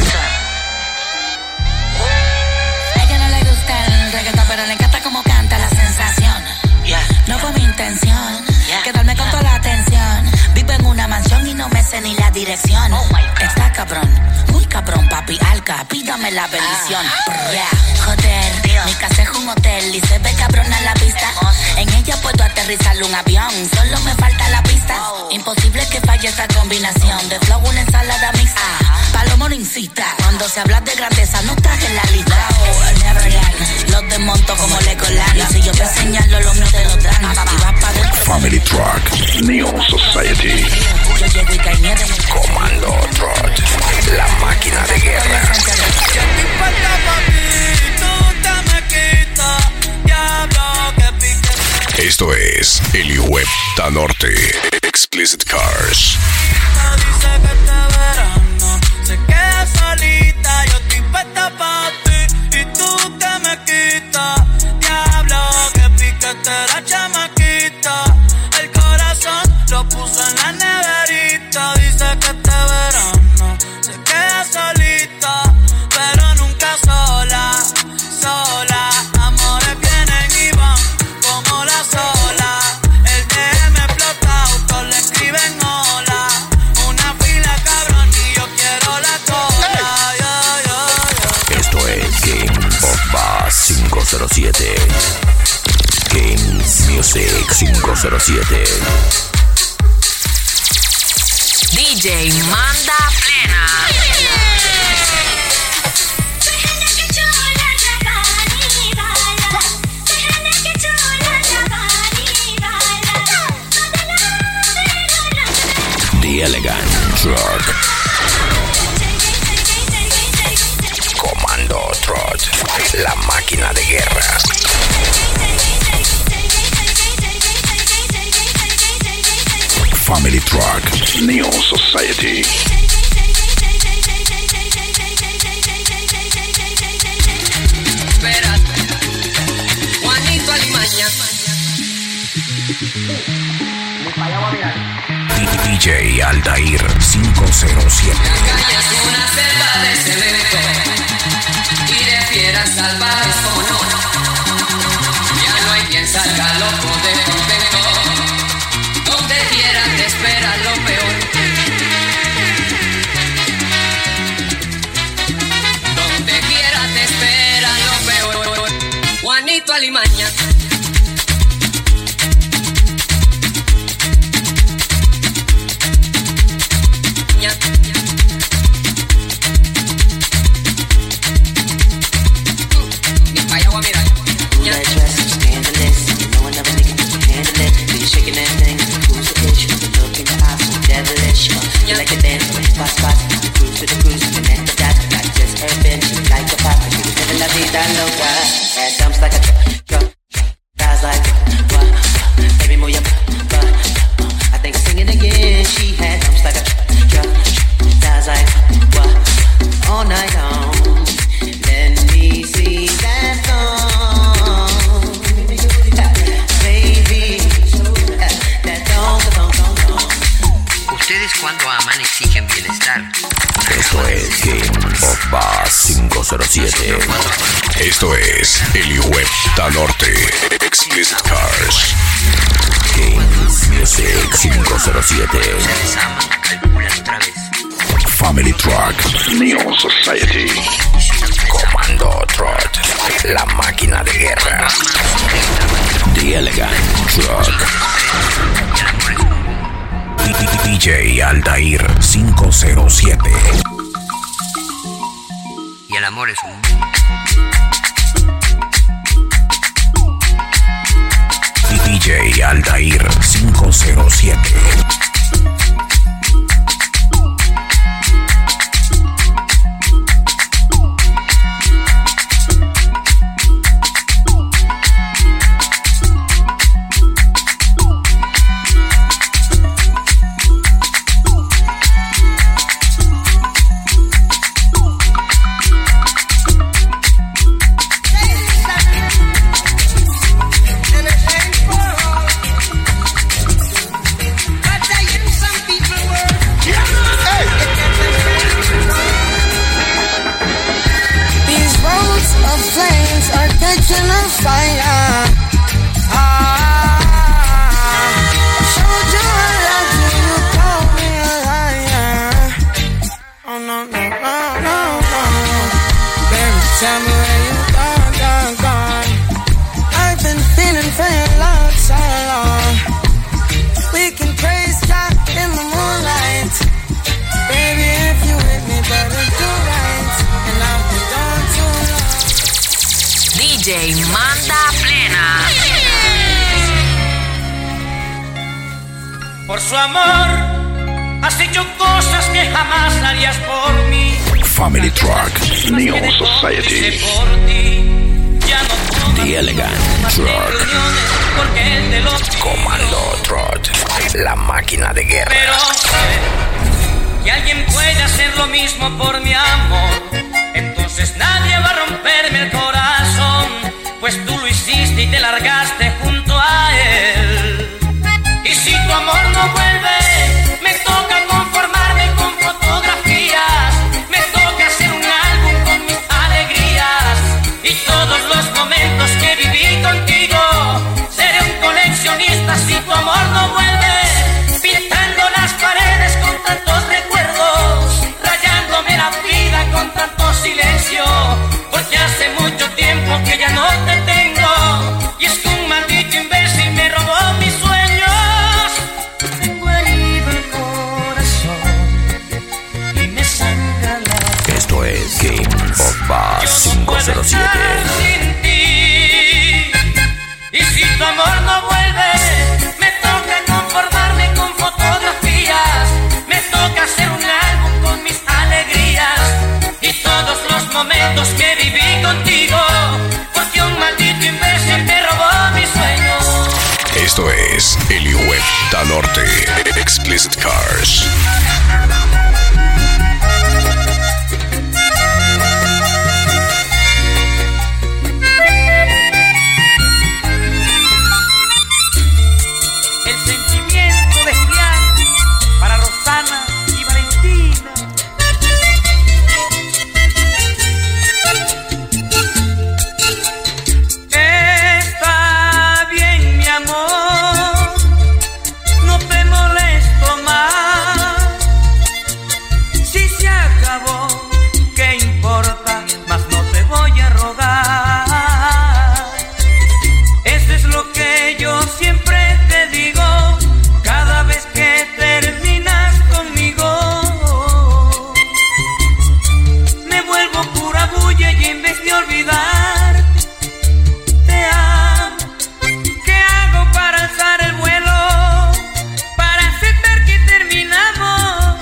ella no le gusta el reggaetón, pero le encanta como canta la sensación. No fue mi intención quedarme con toda la atención. Vivo en una mansión y no me sé ni la dirección. Está cabrón, muy cabrón, papi alca, pídame la bendición. Yeah, joder, mi casa es un hotel y se ve cabrón a la vista. En ella puedo aterrizar un avión, solo me falta la pista. Imposible que falle esta combinación de flow, una ensalada mixta. Palomo no incita, cuando se habla de grandeza no estás en la lista. Neverland, los desmonto como Legoland. Y si yo te señalo, lo mío te lo dan. Y vas pa' dentro. Family Truck, Neon Society. Yo llego y cae nieve. Comando Trot, la máquina de guerra. Esto es el Webta Norte Explicit Cars. Dice que este verano se queda solita. Yo estoy puesta pa' ti y tú te me quitas. Diablo, que piquete la chamaquita. El corazón lo puso en la neverita. Dice que este verano se queda solita, pero nunca sola, sola. Amores vienen y van como las olas. El D M explotado, todos le escriben hola. Una fila cabrón y yo quiero la cola. Yeah, yeah, yeah. Esto es Game of Bass cinco cero siete. Games Music cinco cero siete. D J Manda Plena. The Elegant Truck. Comando Trot, la máquina de guerra. Family Truck, Neon Society. Espera, Juanito Alimaña. D J Aldair cinco cero siete. La calle es una selva de cemento y de fieras salvajes como no. Ya no hay quien salga loco de contento. Donde quiera te espera lo peor. Donde quiera te espera lo peor. Juanito Alimaña. Ustedes cuando aman exigen bienestar. Esto es Game of Bass cinco cero siete. Esto es el Webta Norte Explicit Cars. Games Music cinco cero siete. Family Truck, Neon Society. Comando Trot, la máquina de guerra. The Elegant Truck. D J Aldair cinco cero siete. Y el amor es un D J Aldair cinco cero siete. D J Manda Plena. Por su amor has hecho cosas que jamás harías por mí. Family Truck New Society. The Elegant Truck. Comando Truck. La máquina de guerra. Pero sé que alguien puede hacer lo mismo por mi amor. Entonces nadie va a romperme el corazón, pues tú lo hiciste y te largaste junto a él. Y si tu amor no vuelve, me toca conformarme con fotografías, me toca hacer un álbum con mis alegrías y todos los momentos que viví contigo. Seré un coleccionista si tu amor no vuelve, pintando las paredes con tantos recuerdos, rayándome la vida con tanto silencio, porque hace mucho tiempo que ya no te tengo, y es que un maldito imbécil me robó mis sueños. Tengo herido el corazón y me sangra la... Esto es Game of Bass cinco cero siete. Sin ti, y si tu amor no vuelve, me toca conformarme con fotografías, me toca hacer un álbum con mis alegrías y todos los momentos que viví contigo, porque un maldito imbécil me robó mis sueños. Esto es el Huerta Norte Explicit Cars. El sentimiento de Julián para Rosana y Valentina. Está bien, mi amor, no te molesto más. Si se acabó, ¿qué importa? Más no te voy a rogar. Eso es lo que yo siempre te digo cada vez que terminas conmigo. Me vuelvo pura bulla y en vez de olvidar, te amo. ¿Qué hago para alzar el vuelo? Para aceptar que terminamos.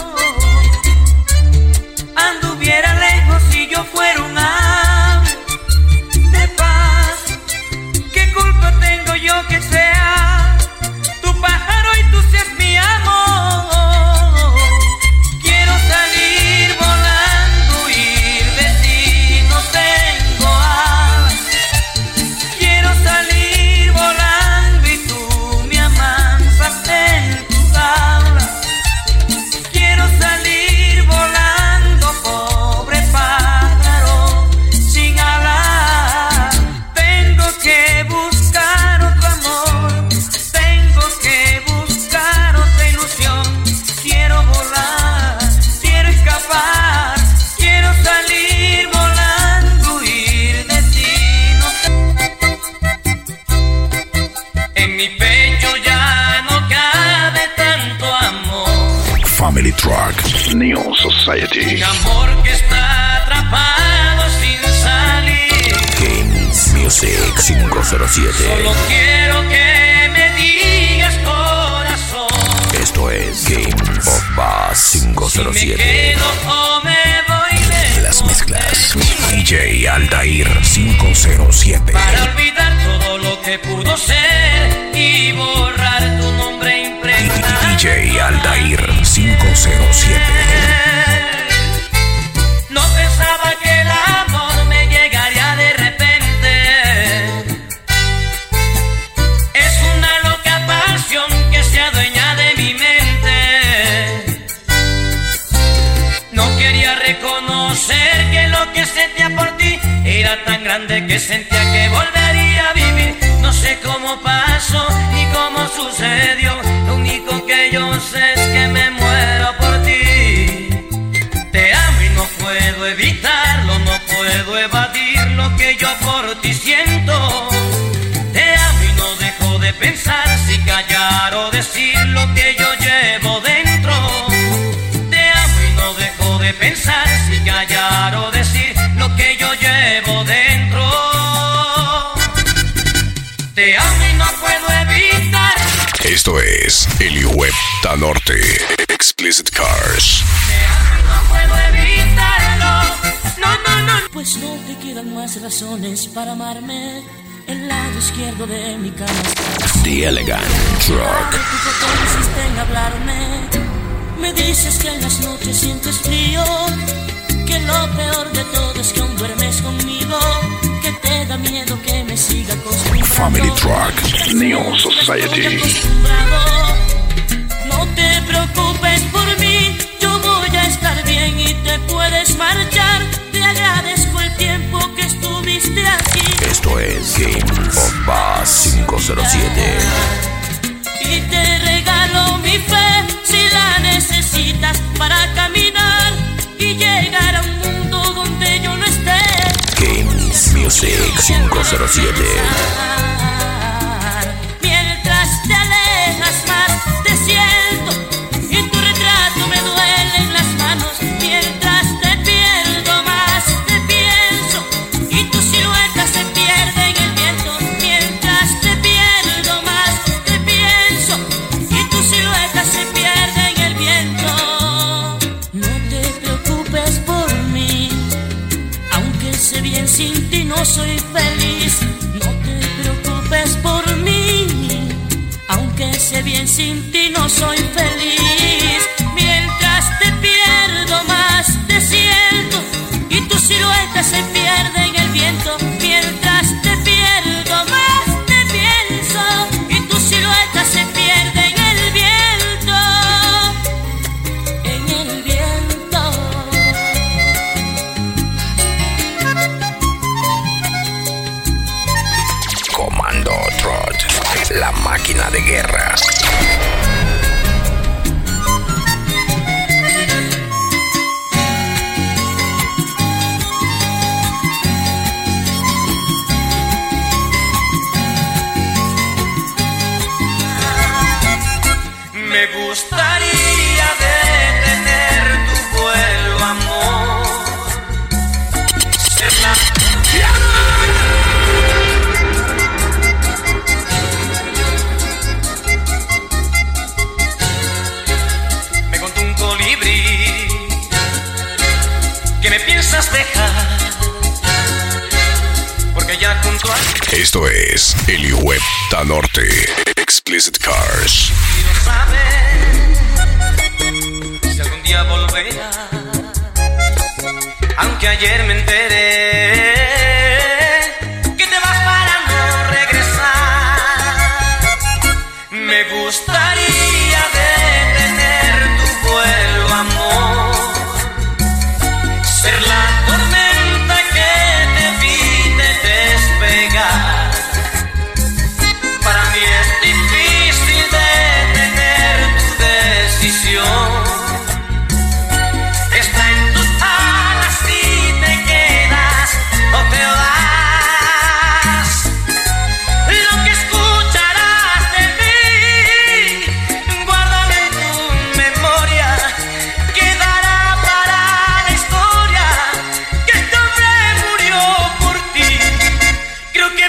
Anduviera lejos si yo fuera un ave de paz. ¿Qué culpa tengo yo que sea tu pájaro y tú seas mi amor? Quiero salir volando, ir de ti, no tengo alas. Quiero salir volando y tú me amansas en tu jaula. Quiero salir volando, pobre pájaro sin alas. Tengo que buscar otro amor, tengo que buscar otra ilusión. Quiero volar, quiero escapar, quiero salir volando, huir de ti. No sé. En mi pecho ya no cabe tanto amor, Family Truck New Society. un amor que está atrapado sin saber. Music cinco cero siete. Solo quiero que me digas, corazón. Esto es Game of Bass cinco cero siete. Si me quedo o me voy de las mezclas D J Aldair cinco cero siete. Para olvidar todo lo que pudo ser y borrar tu nombre impregnado. D J Aldair cinco cero siete. No pensaba que el amor me llegaría de repente. Es una loca pasión que se adueña de mi mente. No quería reconocer que lo que sentía por ti era tan grande que sentía que volvería a vivir. No sé cómo pasó ni cómo sucedió. Lo único que yo sé es que me muero por ti. Te amo y no puedo evitarlo, no puedo evadir lo que yo por ti siento. Te amo y no dejo de pensar si callar o decir lo que yo llevo dentro. Te amo y no dejo de pensar si callar o decir lo que yo llevo dentro. Te amo y no puedo evitar. Esto es el Webta Norte Explicit Cars. No puedo evitarlo. No, no, no. Pues no te quedan más razones para amarme. El lado izquierdo de mi cama está. The Elegant Truck. Tu foto insiste en hablarme. Me dices que en las noches sientes frío. Que lo peor de todo es que aún duermes conmigo. Que te da miedo que me siga acostumbrando. Family Truck Neon Society. No te preocupes por mí. Yo voy a estar bien y te puedes marchar. Te agradezco el tiempo que estuviste aquí. Esto es Game of Bass cinco cero siete. Y te regalo mi fe si la necesitas para caminar y llegar a un mundo donde yo no esté. Games Music cinco cero siete. Mientras te alejas más, te siento y tu retrato me duele en las manos. Mientras te pierdo más, te pienso y tu silueta se pierde en el viento. Mientras te pierdo más, te pienso y tu silueta se pierde en el viento. No te preocupes por mí, aunque sé bien sin ti no soy feliz. No te preocupes por mí, aunque sé bien sin ti no soy feliz. Mientras te pierdo más te siento y tu silueta se pierde en el viento. Mientras te pierdo más te pienso y tu silueta se pierde en el viento. En el viento. Comando Trot, la máquina de guerra. Me gustaría detener tu vuelo, amor. Ser la... Me contó un colibrí que me piensas dejar, porque ya junto a... Esto es el Webta Norte Explicit Cars. Quiero saber si algún día volverá, aunque ayer me enteré que te vas para no regresar. Me gustaría detener tu vuelo, amor, ser la tormenta que te evite despegar. Para mí es difícil detener tu decisión. Está en tus alas si te quedas o te vas. Lo que escucharás de mí, guárdalo en tu memoria. Quedará para la historia que este hombre murió por ti. Creo que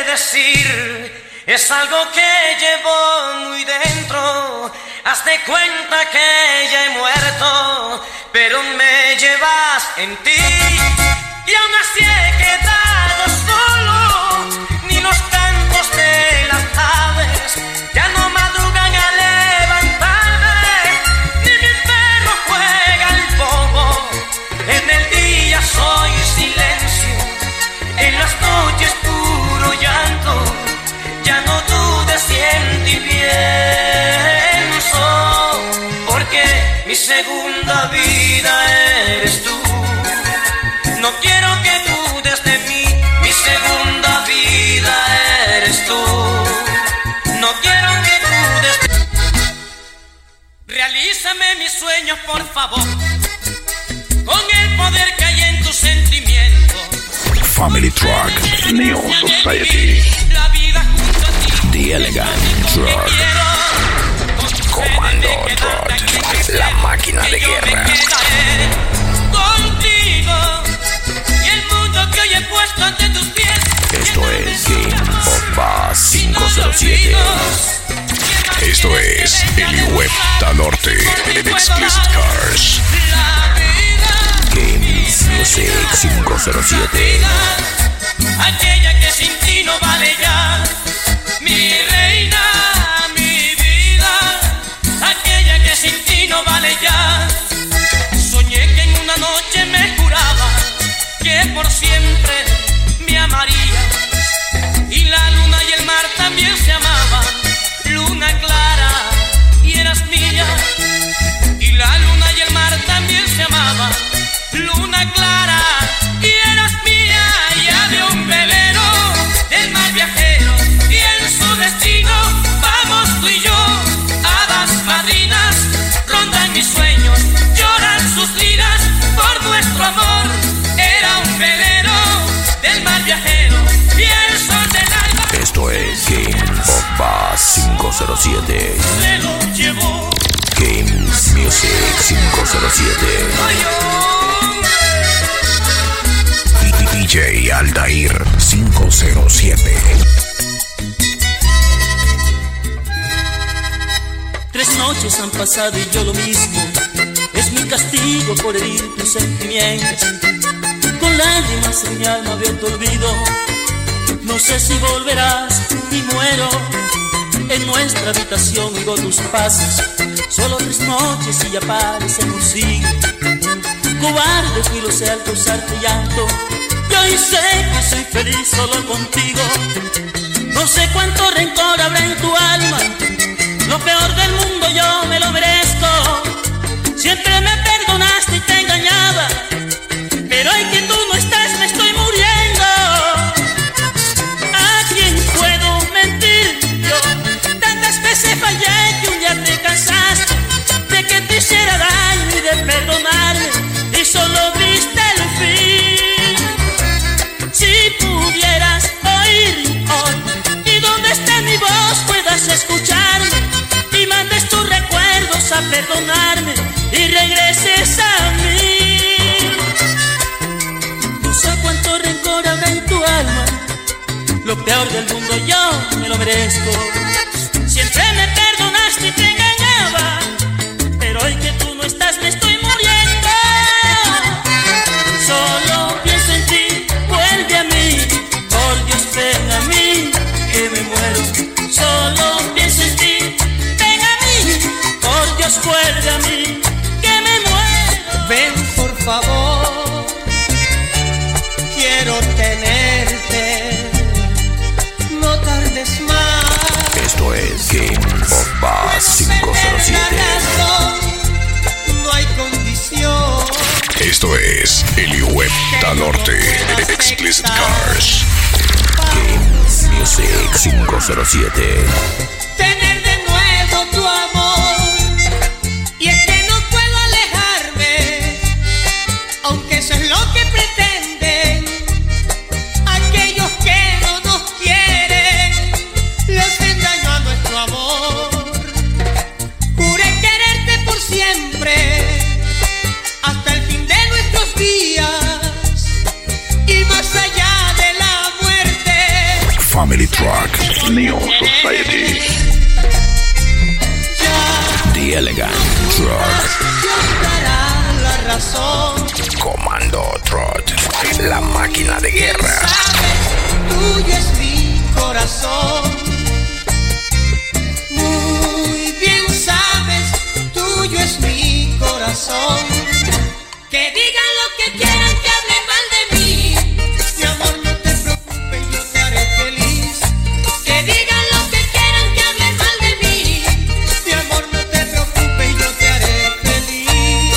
decir, es algo que llevo muy dentro. Haz de cuenta que ya he muerto, pero me llevas en ti. Y aún así he quedado solo, ni los cantos de las aves ya no madrugan a levantarme, ni mi perro juega el bobo. En el día soy silencio, en las noches puro llanto. Ya no dudes si en ti pienso, porque mi segunda vida eres tú. No quiero que dudes de mí, mi segunda vida eres tú. No quiero que dudes de... Realízame mis sueños, por favor, con el poder que hay en tus sentimientos. Family Truck, Neo Society, La vida junto a ti, The Elegant Truck, Comando Truck, la máquina de guerra. Contigo y el mundo que hoy he puesto ante tus pies. Esto es King of Bass quinientos siete. Esto es el Webta Norte Explicit Cars. Games Music quinientos siete. Aquella que sin ti no vale ya, mi reina, mi vida. Aquella que sin ti no vale ya. Soñé que en una noche me juraba que por siempre me amaría, y la luna y el mar también se amaban. Luna clara y eras mía, y la luna y el mar también se amaban. Luna clara y eras mía, y había un velero del mar viajero, y en su destino vamos tú y yo. Hadas madrinas rondan mis sueños, lloran sus liras por nuestro amor. Era un velero del mar viajero y el sol del alba. Esto es King of Bass quinientos siete. Se lo llevó Games Music quinientos siete. D J Aldair quinientos siete. Tres noches han pasado y yo lo mismo. Es mi castigo por herir tus sentimientos. Con lágrimas en mi alma veo tu olvido. No sé si volverás y muero. En nuestra habitación oigo tus pasos. Solo tres noches y ya parece un siglo. Cobarde fui, lo sé, al causarte llanto. Y hoy sé que soy feliz solo contigo. No sé cuánto rencor habrá en tu alma. Lo peor del mundo yo me lo merezco. Siempre me perdonaste y te engañaba, pero hoy que tú no estás me estoy muriendo. ¿A quién puedo mentir yo? Tantas veces fallé que un día te cansaste de que te hiciera daño y de perdonarme, y solo viste el fin. Si pudieras oír hoy y donde esté mi voz puedas escucharme, y mandes tus recuerdos a perdonarme y regreses a mí. No sé cuánto rencor habrá en tu alma. Lo peor del mundo yo me lo merezco. Siempre me perdonaste y te engañaba, pero hoy que tú no estás me estoy muriendo. Solo pienso en ti, vuelve a mí. Por Dios ven a mí, que me muero. Solo pienso en ti, ven a mí. Por Dios vuelve a mí, que me muero. Ven por favor, quiero tenerte, no tardes más. Esto es King of Bass quinientos siete. No hay condición. Esto es el Webta Norte Explicit Cars. Games Music quinientos siete. Tener de nuevo tu amor, y es que no puedo alejarme, aunque eso es lo que pretenden aquellos que no nos quieren. Le hacen daño a nuestro amor. Juré quererte por siempre, hasta el fin de nuestros días, y más allá de la muerte. Family Neon Society. The Elegant Truck. La razón. Comando Trot. La máquina de guerra. Tuyo es mi corazón. Muy bien sabes, tuyo es mi corazón. Que digan lo que quieran, que hablen mal de mí. Mi amor, no te preocupes, yo te haré feliz. Que digan lo que quieran, que hablen mal de mí. Mi amor, no te preocupes, yo te haré feliz.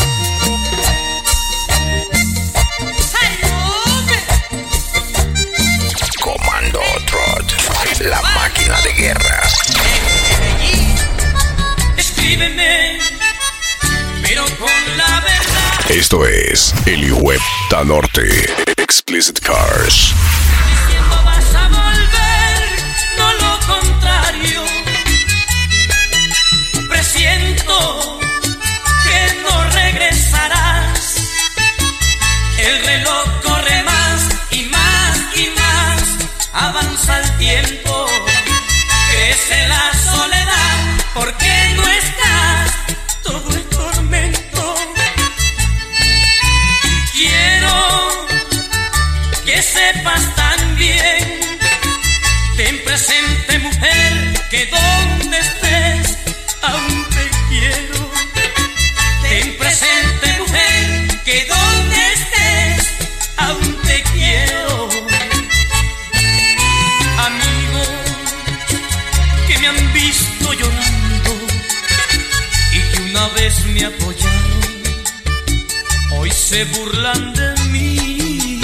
Comando Trot. La máquina de guerra. Escríbeme, pero con la verdad. Esto es el Webta Norte Explicit Cars. Diciendo vas a volver, no lo contrario. Presiento que no regresarás. El reloj corre más y más y más. Avanza el tiempo, crece la soledad. Porque no estás, todo es tormento. Quiero que sepas también, ten presente mujer, que donde estés, aún te quiero. Ten presente mujer, que donde estés, aún te quiero. Amigos que me han visto llorando y que una vez me apoyaron, hoy se burlan de mí.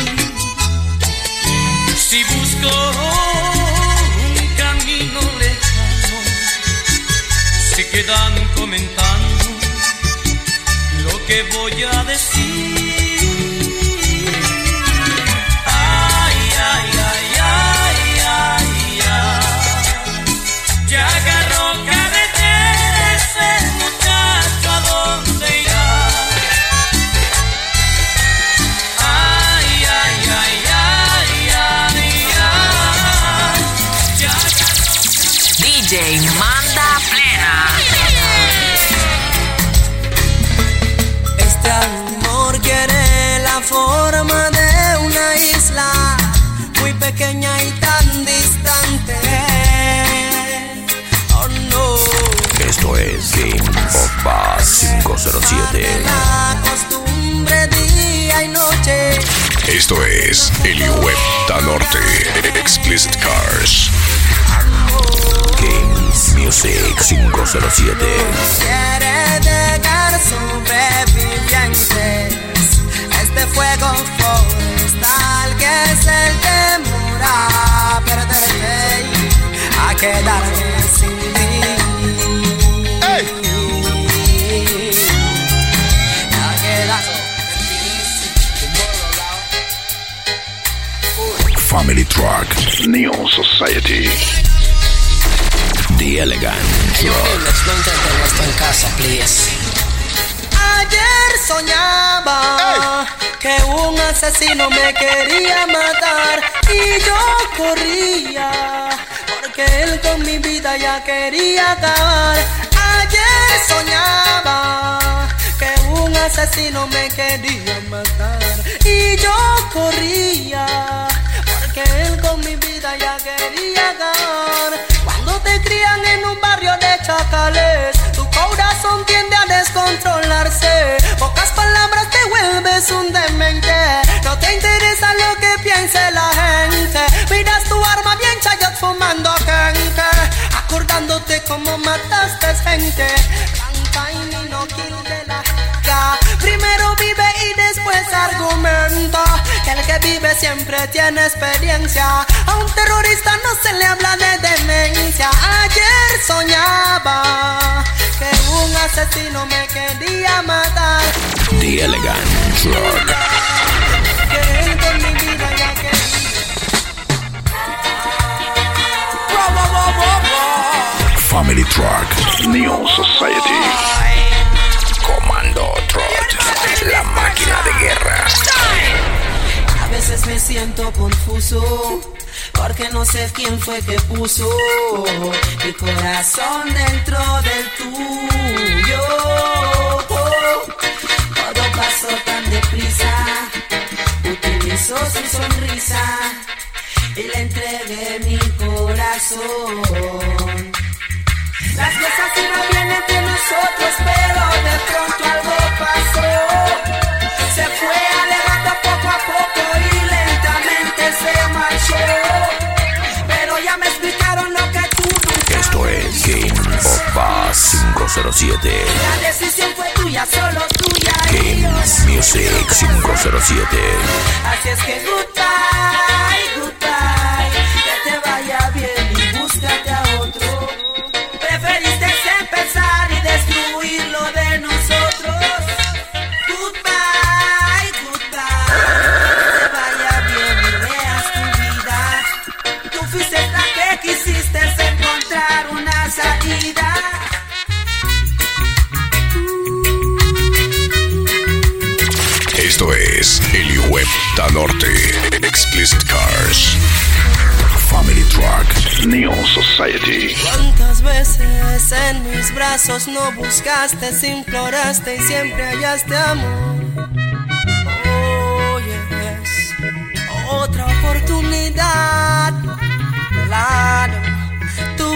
Si busco un camino lejano, se quedan comentando lo que voy a decir. Ay, ay, ay, ay, ay, ay. Ya agarró carretera ese muchacho, ¿a dónde irá? Ay, ay, ay, ay, ay, ay. Ya agarró. D J Manda Plena. Este amor quiere la forma de una isla muy pequeña y tan distante. Oh no. Esto es King of Bass cinco cero siete. La costumbre día y noche. Esto es el Webta Norte Explicit Cars. Kings Music cinco cero siete. Quiere dejar sobrevivientes. Este fuego forestal que es el temor a perderte, a quedarme sin ti. ¡Hey! A quedarme Family Truck Neon Society. The Elegant Truck. No intenten esto en casa, please. Ayer soñaba hey. que un asesino me quería matar y yo corría porque él con mi vida ya quería acabar. Ayer soñaba que un asesino me quería matar y yo corría porque él con mi vida ya quería acabar. Cuando te crían en un barrio de chacales, tu corazón tiende a descontrolarse. Pocas palabras te vuelves un demente. No te interesa lo que piense la gente. Miras tu arma bien chayot fumando gente, acordándote cómo mataste gente. Canta y no kill de la ja. Primero vive y después argumenta. Que el que vive siempre tiene experiencia. A un terrorista no se le habla de demencia. Ayer soñaba que un asesino me quería matar. The Elegant Truck. Que él con mi vida ya quería. Family Truck Neon Society. Comando Trot. La máquina de guerra. A veces me siento confuso porque no sé quién fue que puso mi corazón dentro del tuyo. Todo pasó tan deprisa, utilizó su sonrisa y le entregué mi corazón. Las cosas iban bien entre nosotros, pero de pronto algo pasó. Se fue alejando poco a poco y lentamente se marchó. Pero ya me explicaron lo que tú nunca. Esto es Game of Bass cinco cero siete. La decisión fue tuya, solo tuya. Games Music cinco cero siete. Así es que goodbye, goodbye. Que te vaya bien y búscate a otro. Preferiste empezar y destruir lo de nosotros. Goodbye, goodbye. Que te vaya bien y veas tu vida. Tú fuiste la que quisiste encontrar una salida. Esto es Elihuepta Norte Explicit Cars Family Truck Neon Society. ¿Cuántas veces en mis brazos no buscaste, imploraste y siempre hallaste amor? Oh, yes. Otra oportunidad, claro, tú.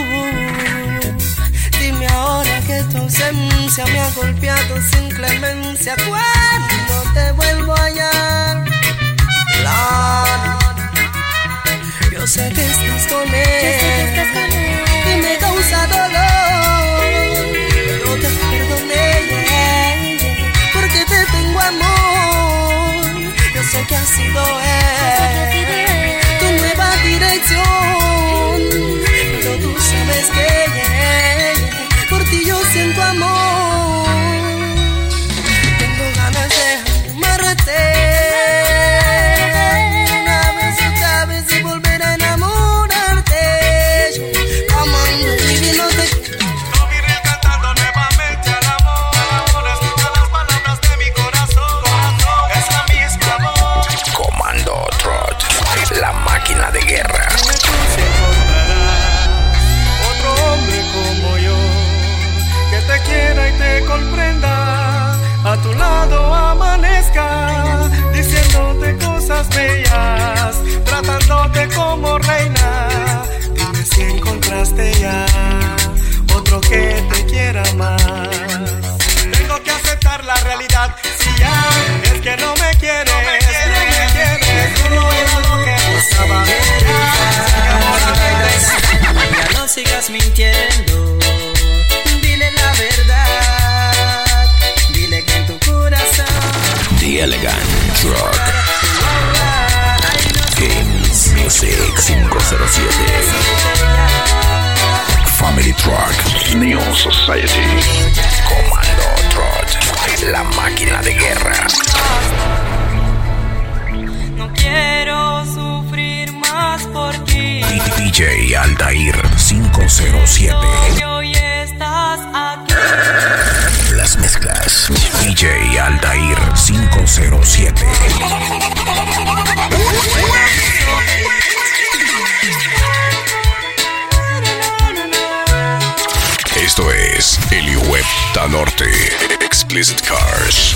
Dime ahora que tu ausencia me ha golpeado sin clemencia. ¿Cuándo te vuelvo a hallar? Claro, yo sé que estás con él y me causa dolor, pero te perdoné porque te tengo amor. Yo sé que ha sido él tu nueva dirección, pero tú sabes que por ti yo siento amor. Tengo ganas de amarte una vez otra vez y volver a enamorarte. Yo amando, viviéndote. No vine cantando nuevamente al amor. Al amor, escucha las palabras de mi corazón. Es la misma voz. Comando Trot, la máquina de guerra. Otro hombre como yo, que te quiera y te comprenda, a tu lado amanezca, diciéndote cosas bellas, tratándote como reina. Dime si encontraste ya otro que te quiera más. Tengo que aceptar la realidad, si ya es que no me quieres, no me quieres, no me quieres. Tú no eras lo que buscaba. Ya no sigas mintiendo, dile la verdad, dile que en tu corazón The Elegant Truck Games Music cinco cero siete Family Truck Neon Society Comando Trot, la máquina de guerra. no quiero sufrir más por ti. D J Altair cinco cero siete. Y hoy estás aquí. Las mezclas D J Altair cinco cero siete. Esto es Elihuepta Norte Explicit Cars.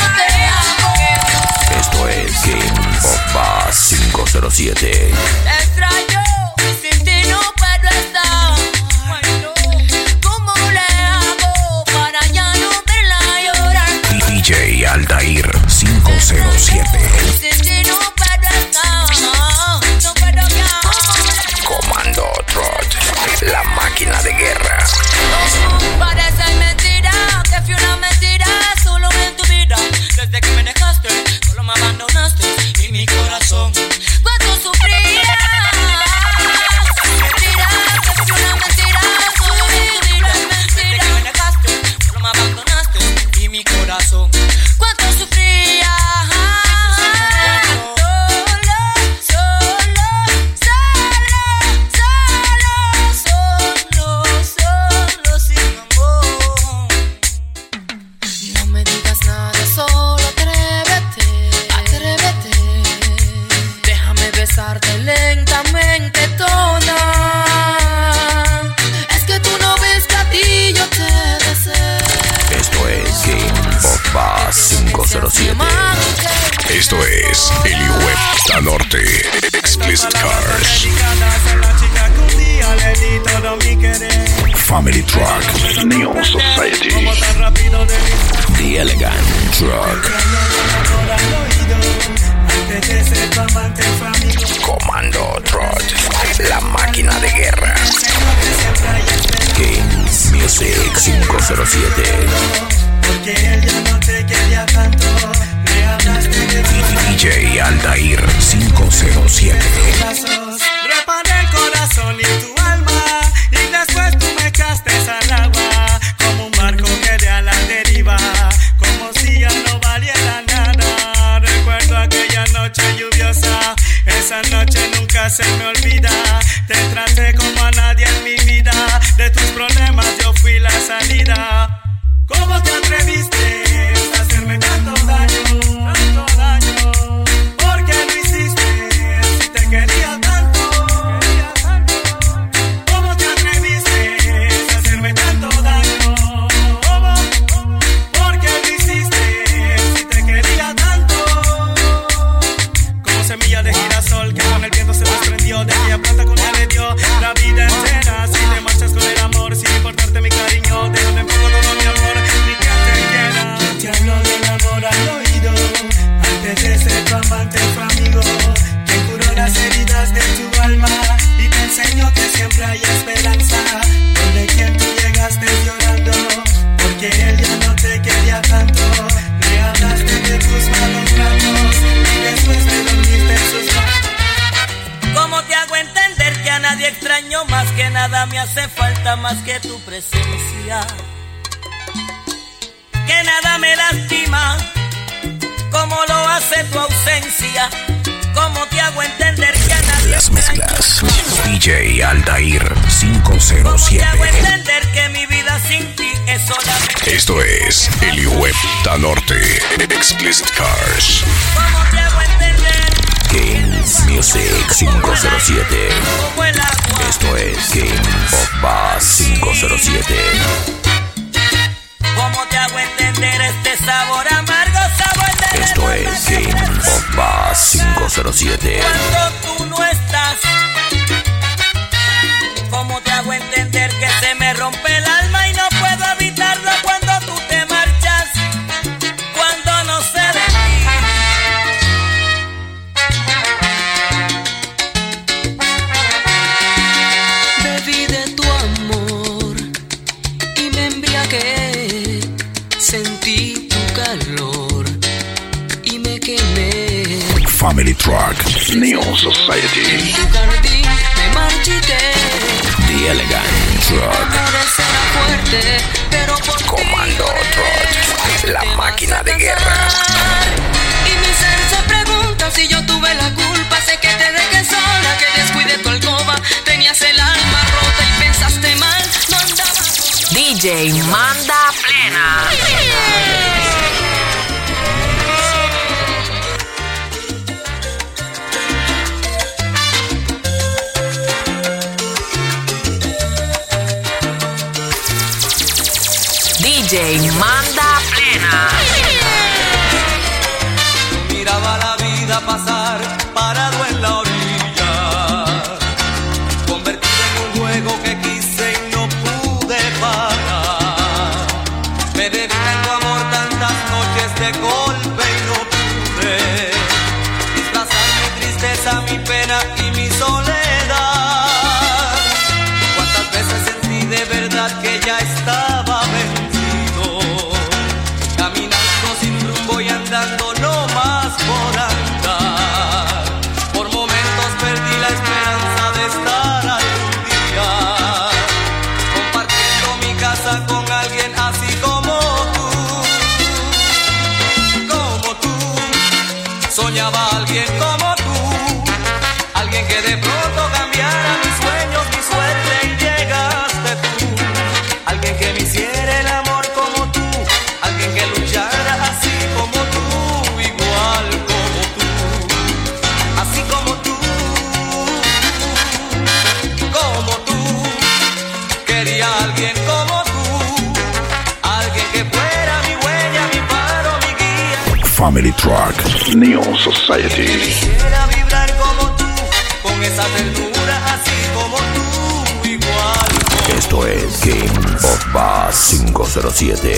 cinco cero siete. D J Aldair cinco cero siete. Comando Trot, la máquina de guerra. Parece mentira que fui una mentira solo en tu vida. Desde que me dejaste, solo me abandonaste y mi corazón. Cuánto sufría. Mentira que fui una mentira solo en tu vida. Desde que me dejaste, solo me abandonaste y mi corazón. Cuánto sufría. Lentamente toda. Es que tú no ves que a ti yo te deseo. Esto es King of Bass cinco cero siete. Esto es el Web Norte Explicit Cars. Family Truck Neon Society. The Elegant Truck. Comando Trot, la máquina de guerra. Kings Music cinco cero siete. Porque él ya no te quería tanto. Me hablaste de D J Aldair cinco cero siete. Reparé el corazón y tu alma. Y después tú me echaste al agua. Como un barco que de a la deriva. Como si ya no valiera nada. Recuerdo aquella noche lluviosa. Esa noche nunca se me olvida. Te traté como a nadie en mi vida. De tus problemas yo fui la salida. ¿Cómo te atreviste a hacerme tanto daño? Tanto daño. ¿Por qué lo hiciste si te quería tanto? ¿Cómo te atreviste a hacerme tanto daño? ¿Cómo? ¿Por qué lo hiciste si te quería tanto? Como semilla de girasol que con el viento se desprendió. De aquella planta con ella le dio la vida entera. Si te marchas con el amor sin importarte mi cariño, de donde pongo todo mi amor, ni que te quiera. Te hablo del amor al oído, antes de ser tu amante tu amigo. Te curó las heridas de tu alma y te enseño que siempre hay esperanza. Donde quien tú llegaste llorando, porque él ya no te quería tanto. Me hablaste de tus malos ratos y después te dormiste en sus manos. ¿Cómo te hago entender que a nadie extraño más que nada me hace falta más que tu presencia? Que nada me lastima como lo hace tu ausencia. ¿Cómo te hago entender que a nadie Las mezclas D J Aldair cinco cero siete. ¿Cómo te hago entender que mi vida sin ti es solamente? Esto es el Web Norte Explicit Cars. ¿Cómo te hago entender? Kings Music cinco cero siete. Esto es King of Bass cinco cero siete. ¿Cómo te hago entender este sabor amargo, sabor de Esto es King of Bass cinco cero siete. cuando tú no estás? ¿Cómo te hago entender que se me rompe el alma y no puedo evitarlo cuando tú te marchas? Cuando no sé de ti. Bebí de tu amor y me embriagué. Sentí tu calor y me quemé. Family Truck Neon Society. En tu jardín me marchité. The Elegant Truck. Amores era fuerte, pero por Comando Trot, la máquina de guerra. Y mi ser se pregunta si yo tuve la culpa. Sé que te dejé sola, que descuidé tu alcoba. Tenías el alma rota y pensaste mal. No andabas. D J Manda Plena. D J Manda Plena. Miraba la vida pasar parado en la orilla, convertido en un juego que quise y no pude parar. Me dediqué en tu amor tantas noches de golpe y no pude disfrazar mi tristeza, mi pena y mi soledad. Cuántas veces sentí de verdad que ya estaba vencido, caminando sin rumbo y andando no más por andar. Por momentos perdí la esperanza de estar algún día compartiendo mi casa con alguien así como tú, como tú. Soñaba alguien como tú, alguien que de pronto cambiara mis sueños, mi suerte, y llegaste tú. Alguien que me hiciera el amor como tú, alguien que luchara así como tú, igual como tú, así como tú, como tú. Quería alguien como tú, alguien que fuera mi huella, mi faro, mi guía. Family Truck Neon Society. Quisiera vibrar como tú, con esa ternura así como tú, igual como tú. Esto es King of Bass cinco cero siete.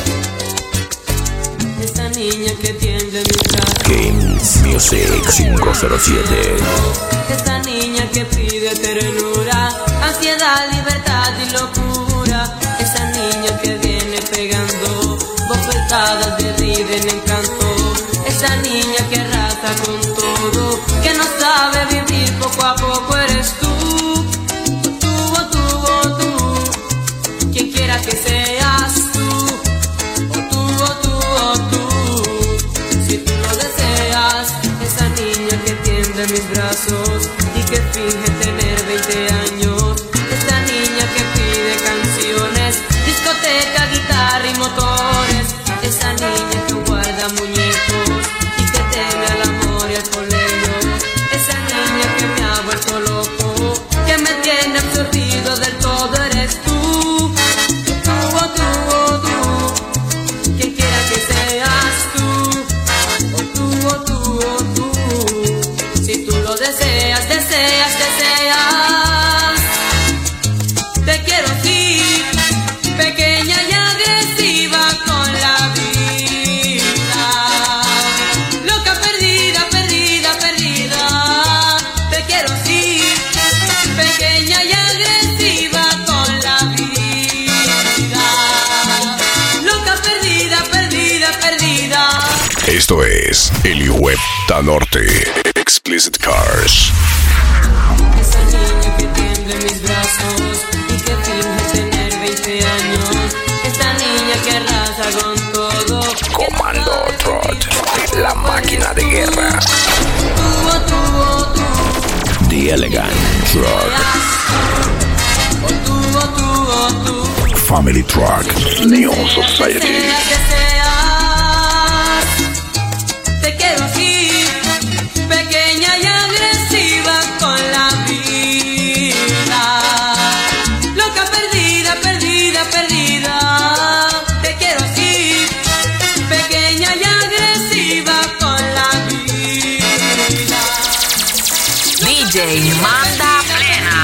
Esa niña que tiende mis brazos. Kings Music cinco cero siete. Esa niña que pide ternura, ansiedad, libertad y locura. Esa niña que viene pegando bofetadas de ride en encanto. Esa niña que arrasa con todo, que no sabe vivir, poco a poco eres tú. Tú, oh, tú, oh, tú, quien quiera que seas tú. Oh, tú, oh, tú, oh, tú, si tú lo deseas. Esa niña que tiende mis brazos y que finge tener veinte años. Esa niña que pide canciones, discoteca, guitarra y motores. Esa niña que guarda muñecos y que teme al amor y al colegio. Esa niña que me ha vuelto loco, que me tiene absorbido del todo, eres tú. Tú, oh, tú, oh, tú, quien quiera que seas tú. Oh, tú, oh, tú, oh, tú, si tú lo deseas, deseas, deseas. Te quiero así, pequeña y agresiva con la vida. Loca, perdida, perdida, perdida. Te quiero así, pequeña y agresiva con la vida. Loca, perdida, perdida, perdida. Esto es el Webta Norte Explicit Cars. Esa niña que tiende mis brazos y que finge tener veinte años. Esa niña que arrasa con todo. Comando Trot, la máquina de guerra. Tú, oh, tú, oh, tú, The Elegant Truck. oh, tú, oh, tú, oh, tú. Family Truck Neon Society. Deseas, deseas. Te quiero así, pequeña y agresiva con la vida. Loca, perdida, perdida, perdida. Te quiero así, pequeña y agresiva con la vida. D J Manda Plena.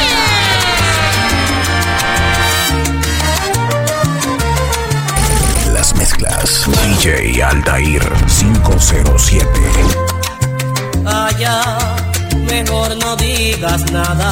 Las mezclas D J Aldair cinco cero siete. Allá, mejor no digas nada.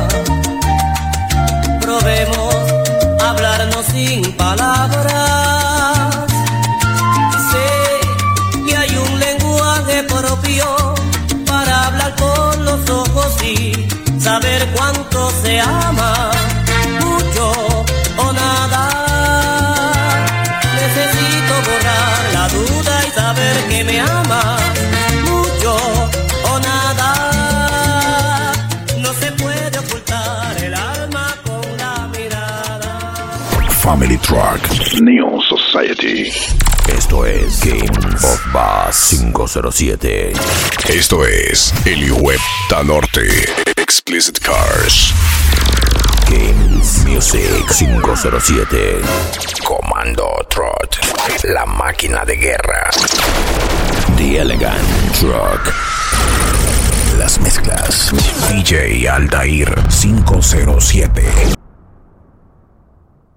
Probemos hablarnos sin palabras. Sé que hay un lenguaje propio para hablar con los ojos y saber cuánto se ama, mucho o nada. Necesito borrar la duda y saber que me amas, mucho o nada. No se puede ocultar el alma con la mirada. Family Truck Neon Society. Esto es King of Bass cinco cero siete. Esto es el Webta Norte Explicit Cars. Kings Music cinco cero siete. Comando Trot, la máquina de guerra. The Elegant Truck. Las mezclas D J Aldair cinco cero siete.